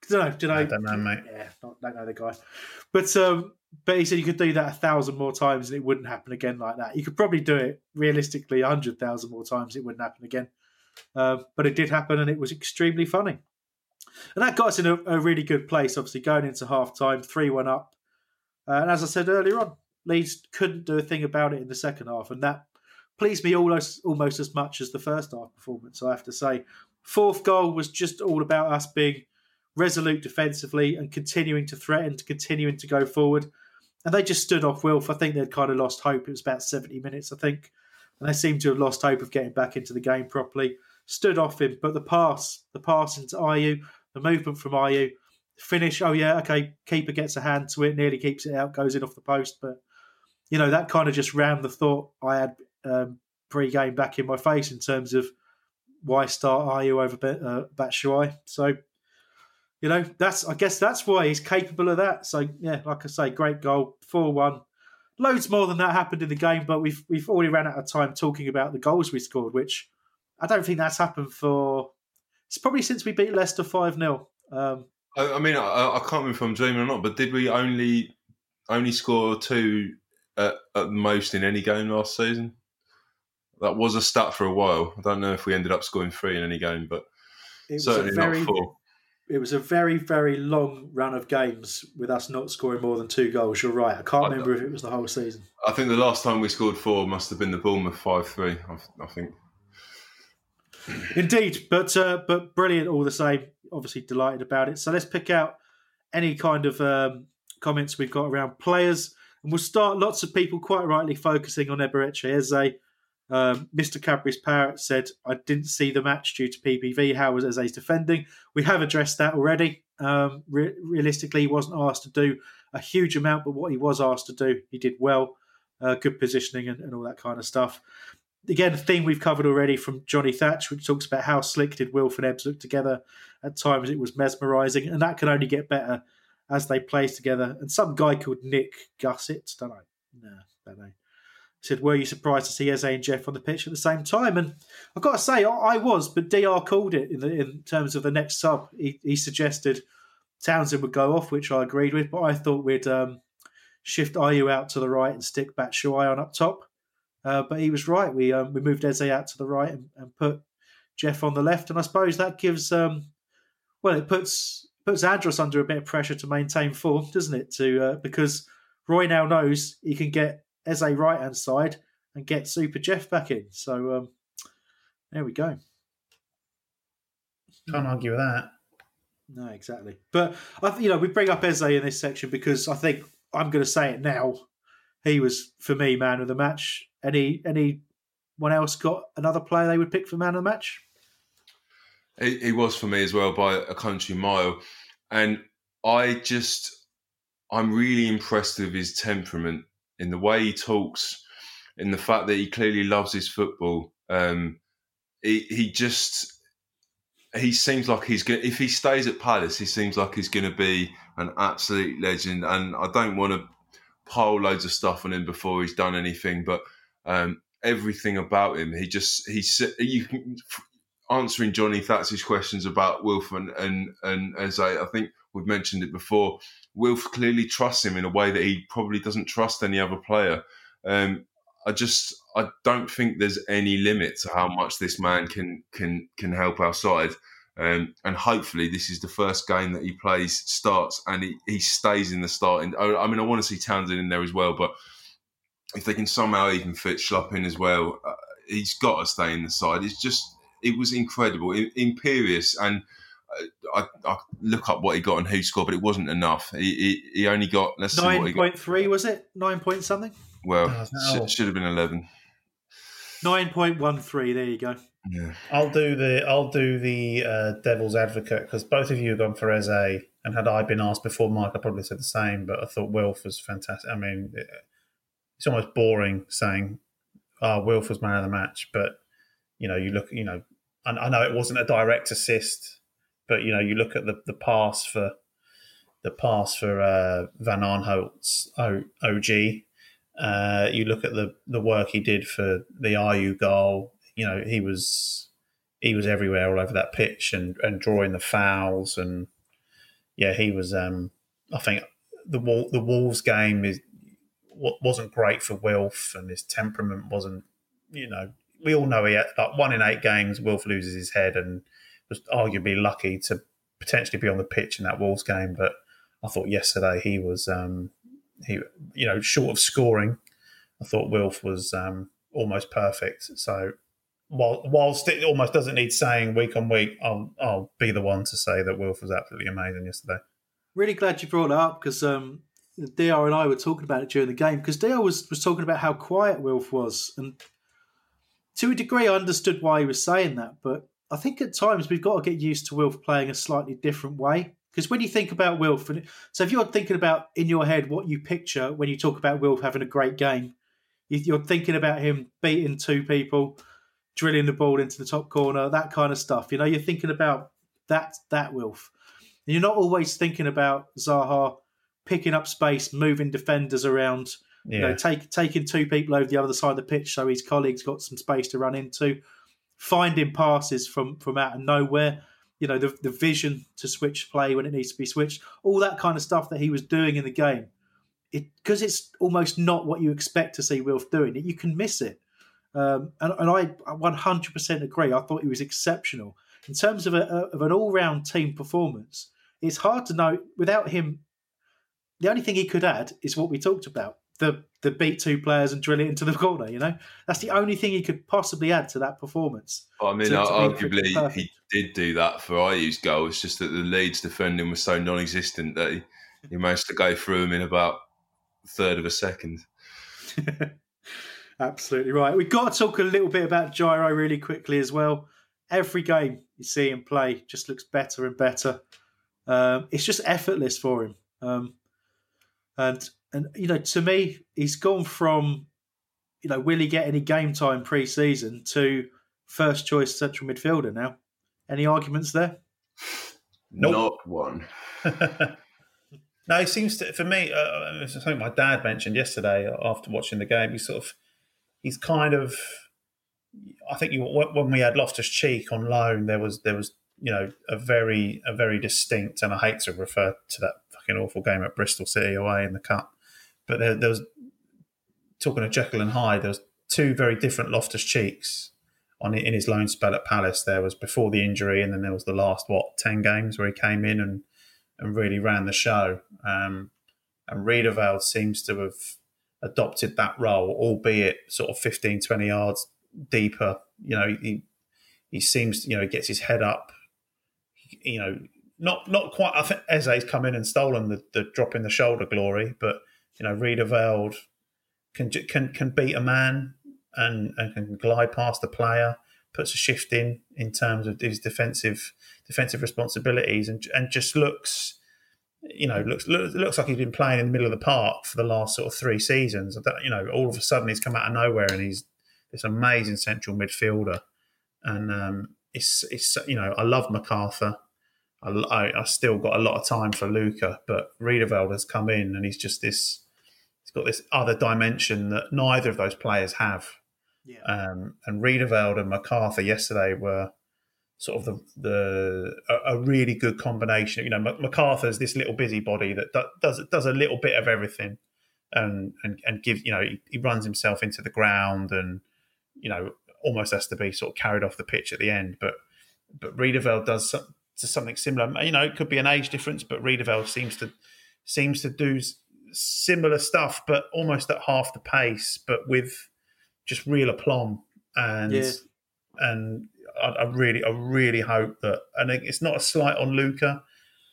Don't know, don't know. I don't know, mate. Yeah, not, don't know the guy. But um, but he said you could do that a thousand more times and it wouldn't happen again like that. You could probably do it realistically a hundred thousand more times, it wouldn't happen again. Um, but it did happen and it was extremely funny. And that got us in a, a really good place, obviously, going into half time, three one up. Uh, and as I said earlier on, Leeds couldn't do a thing about it in the second half. And that pleased me almost, almost as much as the first half performance, I have to say. Fourth goal was just all about us being resolute defensively and continuing to threaten, continuing to go forward. And they just stood off Wilf. I think they'd kind of lost hope. It was about seventy minutes, I think. And they seemed to have lost hope of getting back into the game properly. Stood off him. But the pass, the pass into Ayew, the movement from Ayew, finish, oh yeah, okay, keeper gets a hand to it, nearly keeps it out, goes in off the post. But, you know, that kind of just rammed the thought I had um, pre-game back in my face in terms of why start Ayew over uh, Batshuayi. So, you know, that's I guess that's why he's capable of that. So, yeah, like I say, great goal, four one. Loads more than that happened in the game, but we've we've already ran out of time talking about the goals we scored, which I don't think that's happened for... It's probably since we beat Leicester five nil. Um, I, I mean, I, I can't remember if I'm dreaming or not, but did we only only score two at, at the most in any game last season? That was a stat for a while. I don't know if we ended up scoring three in any game, but it was certainly a very, not four. It was a very, very long run of games with us not scoring more than two goals. You're right. I can't I, remember if it was the whole season. I think the last time we scored four must have been the Bournemouth five three, I, I think. Indeed, but uh, but brilliant all the same. Obviously delighted about it. So let's pick out any kind of um, comments we've got around players. And we'll start, lots of people quite rightly focusing on Eberechi Eze. Um, Mister Cadbury's Parrot said, I didn't see the match due to P P V. How was Eze's defending? We have addressed that already. Um, re- realistically, he wasn't asked to do a huge amount, but what he was asked to do, he did well. Uh, good positioning and, and all that kind of stuff. Again, a theme we've covered already from Johnny Thatch, which talks about how slick did Wilf and Ebbs look together. At times it was mesmerising, and that can only get better as they play together. And some guy called Nick Gussett, don't know, no, don't know, said, were you surprised to see Eze and Jeff on the pitch at the same time? And I've got to say, I, I was, but D R called it in, the, in terms of the next sub. He, he suggested Townsend would go off, which I agreed with, but I thought we'd um, shift Ayew out to the right and stick Batshuayi on up top. Uh, but he was right. We um, we moved Eze out to the right and, and put Jeff on the left. And I suppose that gives, um, well, it puts puts Andros under a bit of pressure to maintain form, doesn't it? To uh, because Roy now knows he can get Eze right-hand side and get Super Jeff back in. So um, there we go. Can't argue with that. No, exactly. But, I you know, we bring up Eze in this section because I think, I'm going to say it now, he was, for me, man of the match. Any anyone else got another player they would pick for man of the match? He, he was for me as well by a country mile. And I just, I'm really impressed with his temperament in the way he talks, in the fact that he clearly loves his football. Um, he, he just, he seems like he's going, if he stays at Palace, he seems like he's going to be an absolute legend. And I don't want to pile loads of stuff on him before he's done anything, but um, everything about him, he just, he's, you can, answering Johnny Thatch's questions about Wilf and, and, and Eze, I think we've mentioned it before, Wilf clearly trusts him in a way that he probably doesn't trust any other player. Um, I just, I don't think there's any limit to how much this man can can can help our side. Um, and hopefully this is the first game that he plays, starts, and he, he stays in the starting. I mean, I want to see Townsend in there as well, but if they can somehow even fit Schlupp in as well, uh, he's got to stay in the side. It's just, it was incredible, imperious, and I, I look up what he got and who scored, but it wasn't enough. He he, he only got, let's see what he got. nine point three, was it? nine point something? Well, oh, sh- should have been eleven. nine point one three, there you go. Yeah. I'll do the I'll do the uh, devil's advocate, because both of you have gone for Eze, and had I been asked before Mike, I probably said the same. But I thought Wilf was fantastic. I mean, it's almost boring saying, "Oh, Wilf was man of the match," but you know, you look, you know, I, I know it wasn't a direct assist, but you know, you look at the, the pass for the pass for uh, Van Aanholt's O G. Uh, you look at the, the work he did for the Ayew goal. You know, he was he was everywhere, all over that pitch, and, and drawing the fouls, and yeah, he was. Um, I think the the Wolves game is wasn't great for Wilf, and his temperament wasn't. You know, we all know he had, like one in eight games, Wilf loses his head, and was arguably lucky to potentially be on the pitch in that Wolves game. But I thought yesterday he was, um, he you know, short of scoring, I thought Wilf was um, almost perfect. So while whilst it almost doesn't need saying week on week, I'll I'll be the one to say that Wilf was absolutely amazing yesterday. Really glad you brought that up because um, D R and I were talking about it during the game because D R was, was talking about how quiet Wilf was. And to a degree, I understood why he was saying that. But I think at times we've got to get used to Wilf playing a slightly different way. Because when you think about Wilf, and so if you're thinking about in your head what you picture when you talk about Wilf having a great game, you're thinking about him beating two people, drilling the ball into the top corner, that kind of stuff. You know, you're thinking about that that Wilf. And you're not always thinking about Zaha picking up space, moving defenders around, yeah. you know, take, taking two people over the other side of the pitch so his colleagues got some space to run into, finding passes from, from out of nowhere, you know, the, the vision to switch play when it needs to be switched, all that kind of stuff that he was doing in the game. Because it, it's almost not what you expect to see Wilf doing. You can miss it. Um, and, and I one hundred percent agree. I thought he was exceptional. In terms of, a, of an all-round team performance, it's hard to know. Without him, the only thing he could add is what we talked about, the the beat two players and drill it into the corner, you know? That's the only thing he could possibly add to that performance. Well, I mean, to, to arguably he did do that for Ayew's goal. It's just that the Leeds defending was so non-existent that he, he managed to go through him in about a third of a second. Absolutely right. We've got to talk a little bit about Gyro really quickly as well. Every game you see him play just looks better and better. Um, it's just effortless for him. Um, and, and you know, to me, he's gone from, you know, will he get any game time pre-season to first choice central midfielder now. Any arguments there? Nope. Not one. No, it seems to, for me, uh, it's something my dad mentioned yesterday after watching the game. He's sort of, he's kind of, I think you, when we had Loftus-Cheek on loan, there was, there was, you know, a very, a very distinct, and I hate to refer to that fucking awful game at Bristol City away in the cup, but there, there was, talking of Jekyll and Hyde, there was two very different Loftus-Cheeks on in his loan spell at Palace. There was before the injury, and then there was the last, what, ten games where he came in and, and really ran the show. Um, and Riedewald seems to have adopted that role, albeit sort of fifteen, twenty yards deeper. You know, he he seems, you know, he gets his head up. You know, not not quite. I think Eze's come in and stolen the, the drop in the shoulder glory, but you know, Riedewald can can can beat a man and, and can glide past the player, puts a shift in in terms of his defensive defensive responsibilities, and and just looks, you know, looks looks, looks like he's been playing in the middle of the park for the last sort of three seasons. You know, all of a sudden he's come out of nowhere and he's this amazing central midfielder. And um, it's it's you know, I love MacArthur. I, I, I still got a lot of time for Luca, but Riedewald has come in and he's just this. He's got this other dimension that neither of those players have. Yeah. Um, and Riedewald and MacArthur yesterday were sort of the the a, a really good combination. You know, MacArthur's this little busybody that does does a little bit of everything, and and and gives, you know, he, he runs himself into the ground, and you know, almost has to be sort of carried off the pitch at the end. But but Riedewald does some, something similar. You know, it could be an age difference, but Riedewald seems to seems to do similar stuff, but almost at half the pace, but with just real aplomb. And yeah. and I, I really, I really hope that. And it's not a slight on Luca.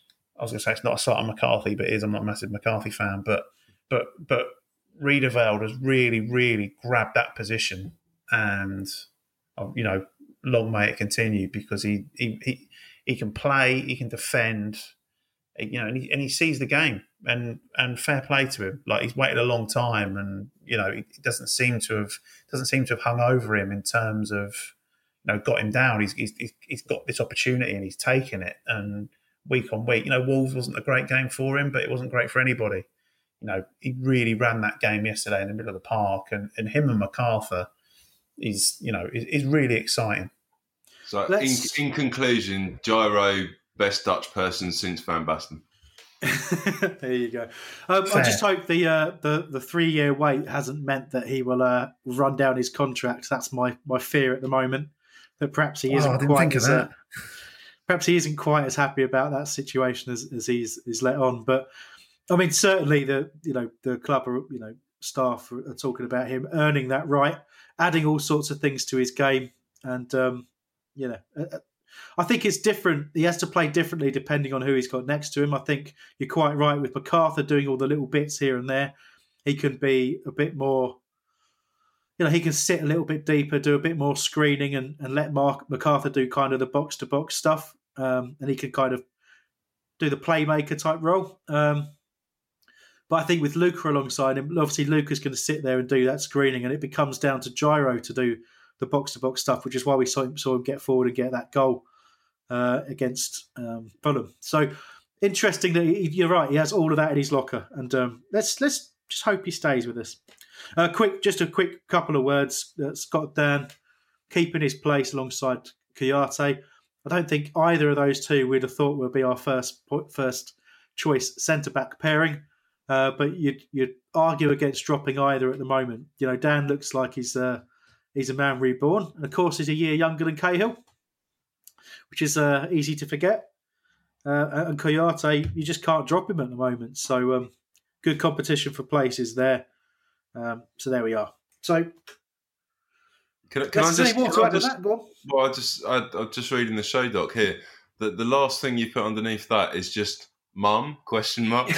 I was going to say it's not a slight on McCarthy, but it is. I'm not a massive McCarthy fan, but but but Riedewald has really, really grabbed that position, and you know, long may it continue, because he he he, he can play, he can defend, you know, and he, and he sees the game, and and fair play to him. Like, he's waited a long time, and you know, it doesn't seem to have doesn't seem to have hung over him in terms of, you know, got him down. He's he's he's got this opportunity and he's taken it, and week on week, you know, Wolves wasn't a great game for him, but it wasn't great for anybody. You know, he really ran that game yesterday in the middle of the park, and, and him and MacArthur is, you know, is, is really exciting. So, in, in conclusion, Gyro, best Dutch person since Van Basten. There you go. Um, I just hope the uh, the the three year wait hasn't meant that he will uh, run down his contract. That's my, my fear at the moment. That perhaps he isn't oh, I didn't quite think of as that. uh, perhaps he isn't quite as happy about that situation as, as he's is let on. But I mean, certainly the you know the club are, you know staff are talking about him earning that right, adding all sorts of things to his game, and um, you know. Uh, I think it's different. He has to play differently depending on who he's got next to him. I think you're quite right with MacArthur doing all the little bits here and there. He can be a bit more, you know, he can sit a little bit deeper, do a bit more screening and, and let Mark MacArthur do kind of the box-to-box stuff. Um, and he can kind of do the playmaker type role. Um, but I think with Luca alongside him, obviously Luca's going to sit there and do that screening, and it becomes down to Gyro to do the box-to-box stuff, which is why we saw him, saw him get forward and get that goal uh, against um, Fulham. So interesting that he, you're right. He has all of that in his locker, and um, let's let's just hope he stays with us. Uh, quick, just a quick couple of words. Uh, Scott Dan keeping his place alongside Kouyaté. I don't think either of those two we'd have thought would be our first first choice centre back pairing, uh, but you'd you'd argue against dropping either at the moment. You know, Dan looks like he's. Uh, He's a man reborn. And, of course, he's a year younger than Cahill, which is uh, easy to forget. Uh, and Kouyaté, you just can't drop him at the moment. So um, good competition for places there. Um, so there we are. So can, can I just... More to add to that? Go on. Well, I just, I, I'm just reading the show doc here. The, the last thing you put underneath that is just mum, question mark.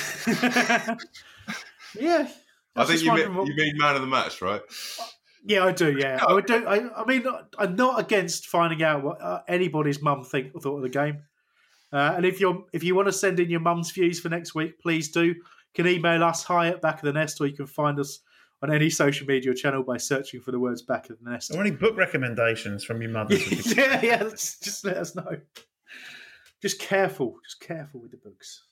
Yeah. I think you mean, what... you mean man of the match, right? Yeah, I do. Yeah, I would do. I, I mean, I'm not against finding out what uh, anybody's mum think thought of the game. Uh, and if you're if you want to send in your mum's views for next week, please do. You can email us hi at Back of the Nest, or you can find us on any social media channel by searching for the words Back of the Nest. Or any book recommendations from your mother? yeah, yeah. Just, just let us know. Just careful. Just careful with the books.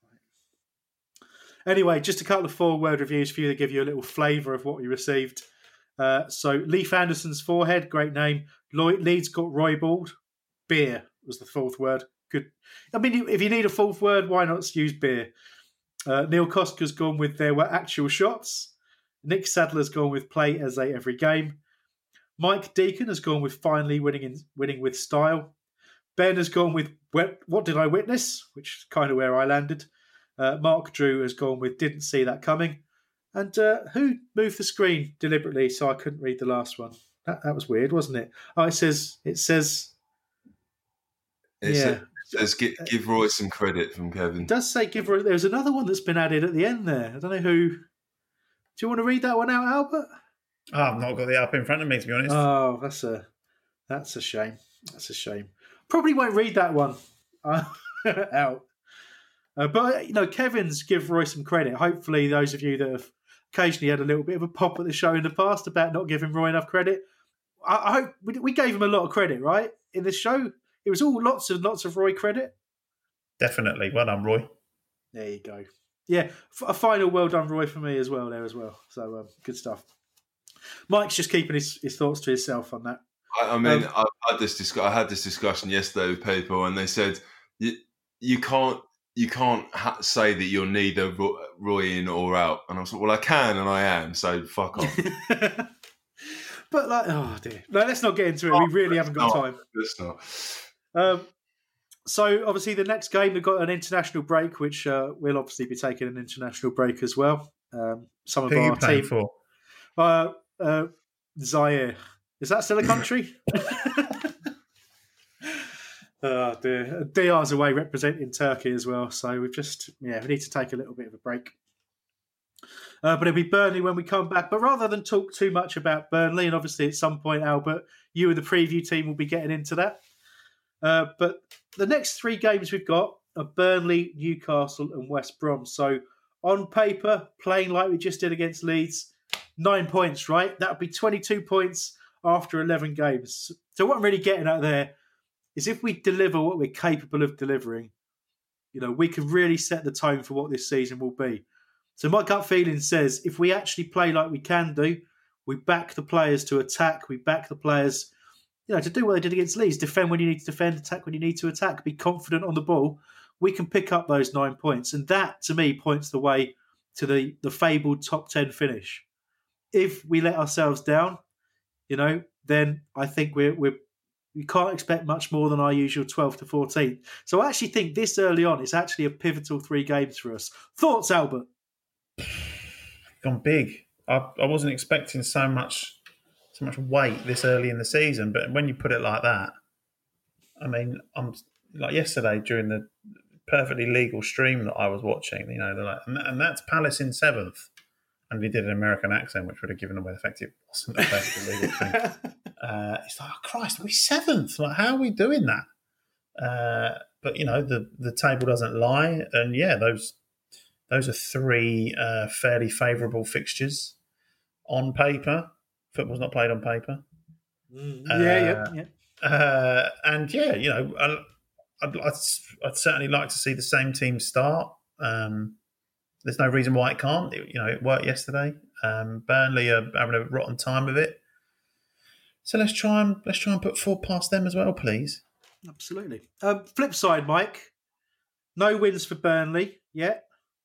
Right. Anyway, just a couple of four-word reviews for you to give you a little flavour of what we received. Uh, so Leif Anderson's forehead, great name. Lloyd, Leeds got Roybald. Beer was the fourth word. Good. I mean, if you need a fourth word, why not use beer? Uh, Neil Koska's gone with there were actual shots. Nick Sadler's gone with play as they every game. Mike Deacon has gone with finally winning in, winning with style. Ben has gone with what did I witness, which is kind of where I landed. Uh, Mark Drew has gone with didn't see that coming. And uh, who moved the screen deliberately so I couldn't read the last one? That, that was weird, wasn't it? Oh, it says, it says, it's yeah. A, it says give, give Roy some credit from Kevin. It does say give Roy. There's another one that's been added at the end there. I don't know who. Do you want to read that one out, Albert? Oh, I've not got the app in front of me, to be honest. Oh, that's a that's a shame. That's a shame. Probably won't read that one uh, out. Uh, but, you know, Kevin's give Roy some credit. Hopefully those of you that have occasionally had a little bit of a pop at the show in the past about not giving Roy enough credit. I, I hope we, we gave him a lot of credit, right? In this show, it was all lots and lots of Roy credit. Definitely. Well done, Roy. There you go. Yeah, a final well done, Roy, for me as well there as well. So um, good stuff. Mike's just keeping his, his thoughts to himself on that. I, I mean, um, I had this discuss- I had this discussion yesterday with people, and they said you, you can't. You can't ha- say that you're neither Roy in or out. And I was like, well, I can and I am, so fuck off. But, like, oh, dear. No, let's not get into it. We really haven't got time. Let's not. Um, so, obviously, the next game, we've got an international break, which uh, we'll obviously be taking an international break as well. Um, some of Who our are you playing team. for? Uh, uh, Zaire. Is that still a country? Oh dear. D R's away representing Turkey as well, so we've just, yeah, we need to take a little bit of a break. Uh, but it'll be Burnley when we come back. But rather than talk too much about Burnley, and obviously at some point, Albert, you and the preview team will be getting into that. Uh, but the next three games we've got are Burnley, Newcastle and West Brom. So on paper, playing like we just did against Leeds, nine points, right? That would be twenty-two points after eleven games. So what I'm really getting at there is if we deliver what we're capable of delivering, you know, we can really set the tone for what this season will be. So my gut feeling says if we actually play like we can do, we back the players to attack, we back the players, you know, to do what they did against Leeds, defend when you need to defend, attack when you need to attack, be confident on the ball. we can pick up those nine points. And that, to me, points the way to the, the fabled top ten finish. If we let ourselves down, you know, then I think we're, we're, we can't expect much more than our usual twelve to fourteen. So I actually think this early on, it's actually a pivotal three games for us. Thoughts, Albert? Gone big. I, I wasn't expecting so much so much weight this early in the season, but when you put it like that, I mean, I'm like yesterday during the perfectly legal stream that I was watching, you know, they're like, and, and that's Palace in seventh. And he did an American accent, which would have given away the fact it wasn't a perfectly legal stream. Uh, it's like, oh, Christ, we're seventh. Like, how are we doing that? Uh, but, you know, the, the table doesn't lie. And, yeah, those those are three uh, fairly favourable fixtures on paper. Football's not played on paper. Mm, yeah, uh, yeah, yeah. Uh, and, yeah, you know, I, I'd, I'd, I'd certainly like to see the same team start. Um, there's no reason why it can't. It, you know, it worked yesterday. Um, Burnley are having a rotten time of it. So let's try and let's try and put four past them as well, please. Absolutely. Um, flip side, Mike. No wins for Burnley yet.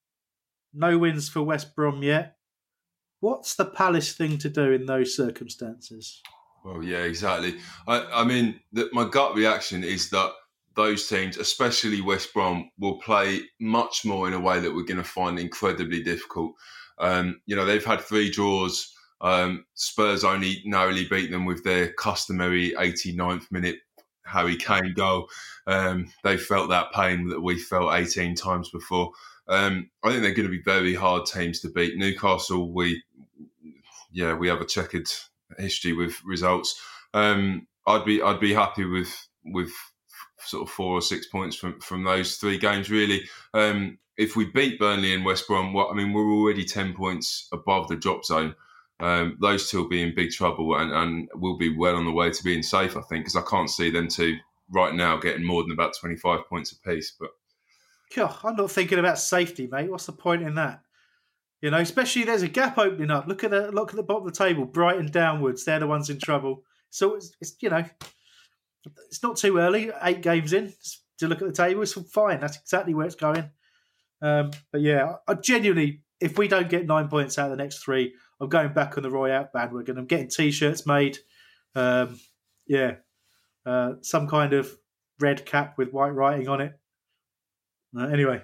No wins for West Brom yet. What's the Palace thing to do in those circumstances? Well, yeah, exactly. I, I mean, the, my gut reaction is that those teams, especially West Brom, will play much more in a way that we're going to find incredibly difficult. Um, you know, they've had three draws. Um, Spurs only narrowly beat them with their customary eighty-ninth minute Harry Kane goal. Um, they felt that pain that we felt eighteen times before. Um, I think they're going to be very hard teams to beat. Newcastle, we, yeah, we have a checkered history with results. Um, I'd be, I'd be happy with with sort of four or six points from, from those three games. Really, um, if we beat Burnley and West Brom, well, I mean, we're already ten points above the drop zone. Um, those two will be in big trouble and, and will be well on the way to being safe, I think, because I can't see them two right now getting more than about twenty-five points apiece. But God, I'm not thinking about safety, mate. What's the point in that? You know, especially there's a gap opening up. Look at the look at the bottom of the table, Brighton downwards. They're the ones in trouble. So it's, it's you know, it's not too early. Eight games in to look at the table, it's fine. That's exactly where it's going. Um, but yeah, I genuinely, if we don't get nine points out of the next three, I'm going back on the Roy Out bandwagon. I'm getting T-shirts made. Um, yeah. Uh, some kind of red cap with white writing on it. Uh, anyway,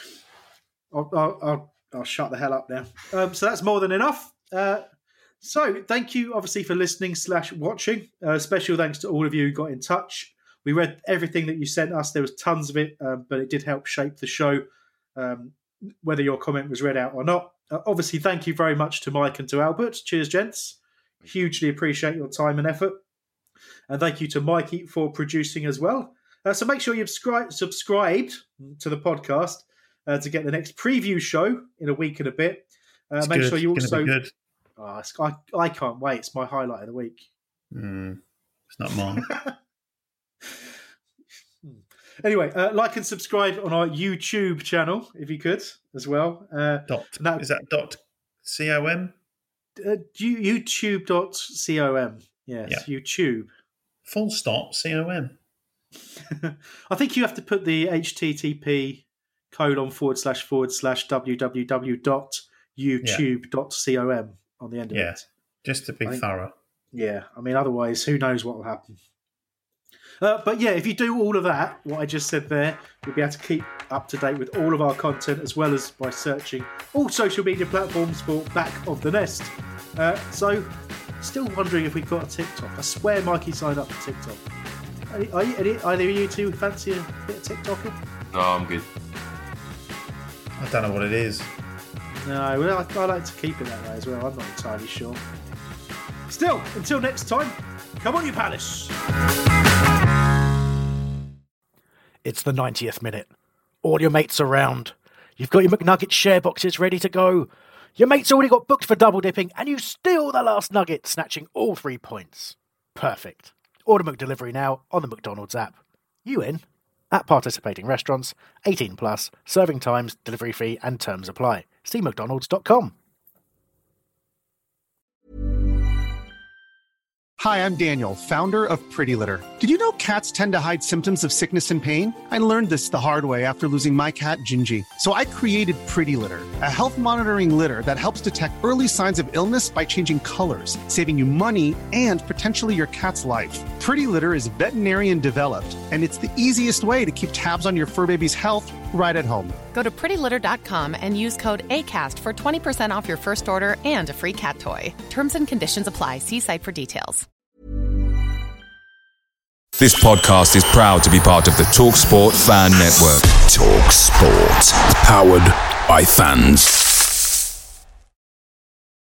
I'll, I'll, I'll, I'll shut the hell up now. Um, so that's more than enough. Uh, so thank you, obviously, for listening slash watching. Uh, special thanks to all of you who got in touch. We read everything that you sent us. There was tons of it, um, but it did help shape the show, um, whether your comment was read out or not. Uh, obviously, thank you very much to Mike and to Albert. Cheers, gents. Hugely appreciate your time and effort. And thank you to Mikey for producing as well. Uh, so make sure you've subscri- subscribed to the podcast uh, to get the next preview show in a week and a bit. Uh, make good. sure you it's also... Good. Oh, it's, I, I can't wait. It's my highlight of the week. Mm, it's not mine. Anyway, uh, like and subscribe on our YouTube channel, if you could, as well. Uh, dot, now, is that dot com? Uh, YouTube dot com. Yes, yeah. YouTube. Full stop, com. I think you have to put the H T T P colon forward slash forward slash www dot youtube dot com on the end of yeah, it. Just to be think, thorough. Yeah, I mean, otherwise, who knows what will happen. Uh, but yeah, if you do all of that, what I just said there, you'll be able to keep up to date with all of our content, as well as by searching all social media platforms for Back of the Nest. Uh, so, still wondering if we've got a TikTok. I swear Mikey signed up for TikTok. Are, are you, any, either of you two fancy a bit of TikToking? No, I'm good. I don't know what it is. No, well, I, I like to keep it that way as well. I'm not entirely sure. Still, until next time, come on you Palace! It's the ninetieth minute. All your mates around. You've got your McNugget share boxes ready to go. Your mate's already got booked for double dipping, and you steal the last nugget, snatching all three points. Perfect. Order McDelivery now on the McDonald's app. You in? At participating restaurants, eighteen plus, serving times, delivery fee, and terms apply. See mcdonalds dot com. Hi, I'm Daniel, founder of Pretty Litter. Did you know cats tend to hide symptoms of sickness and pain? I learned this the hard way after losing my cat, Gingy. So I created Pretty Litter, a health monitoring litter that helps detect early signs of illness by changing colors, saving you money and potentially your cat's life. Pretty Litter is veterinarian developed, and it's the easiest way to keep tabs on your fur baby's health right at home. Go to pretty litter dot com and use code ACAST for twenty percent off your first order and a free cat toy. Terms and conditions apply. See site for details. This podcast is proud to be part of the TalkSport Fan Network. TalkSport. Powered by fans.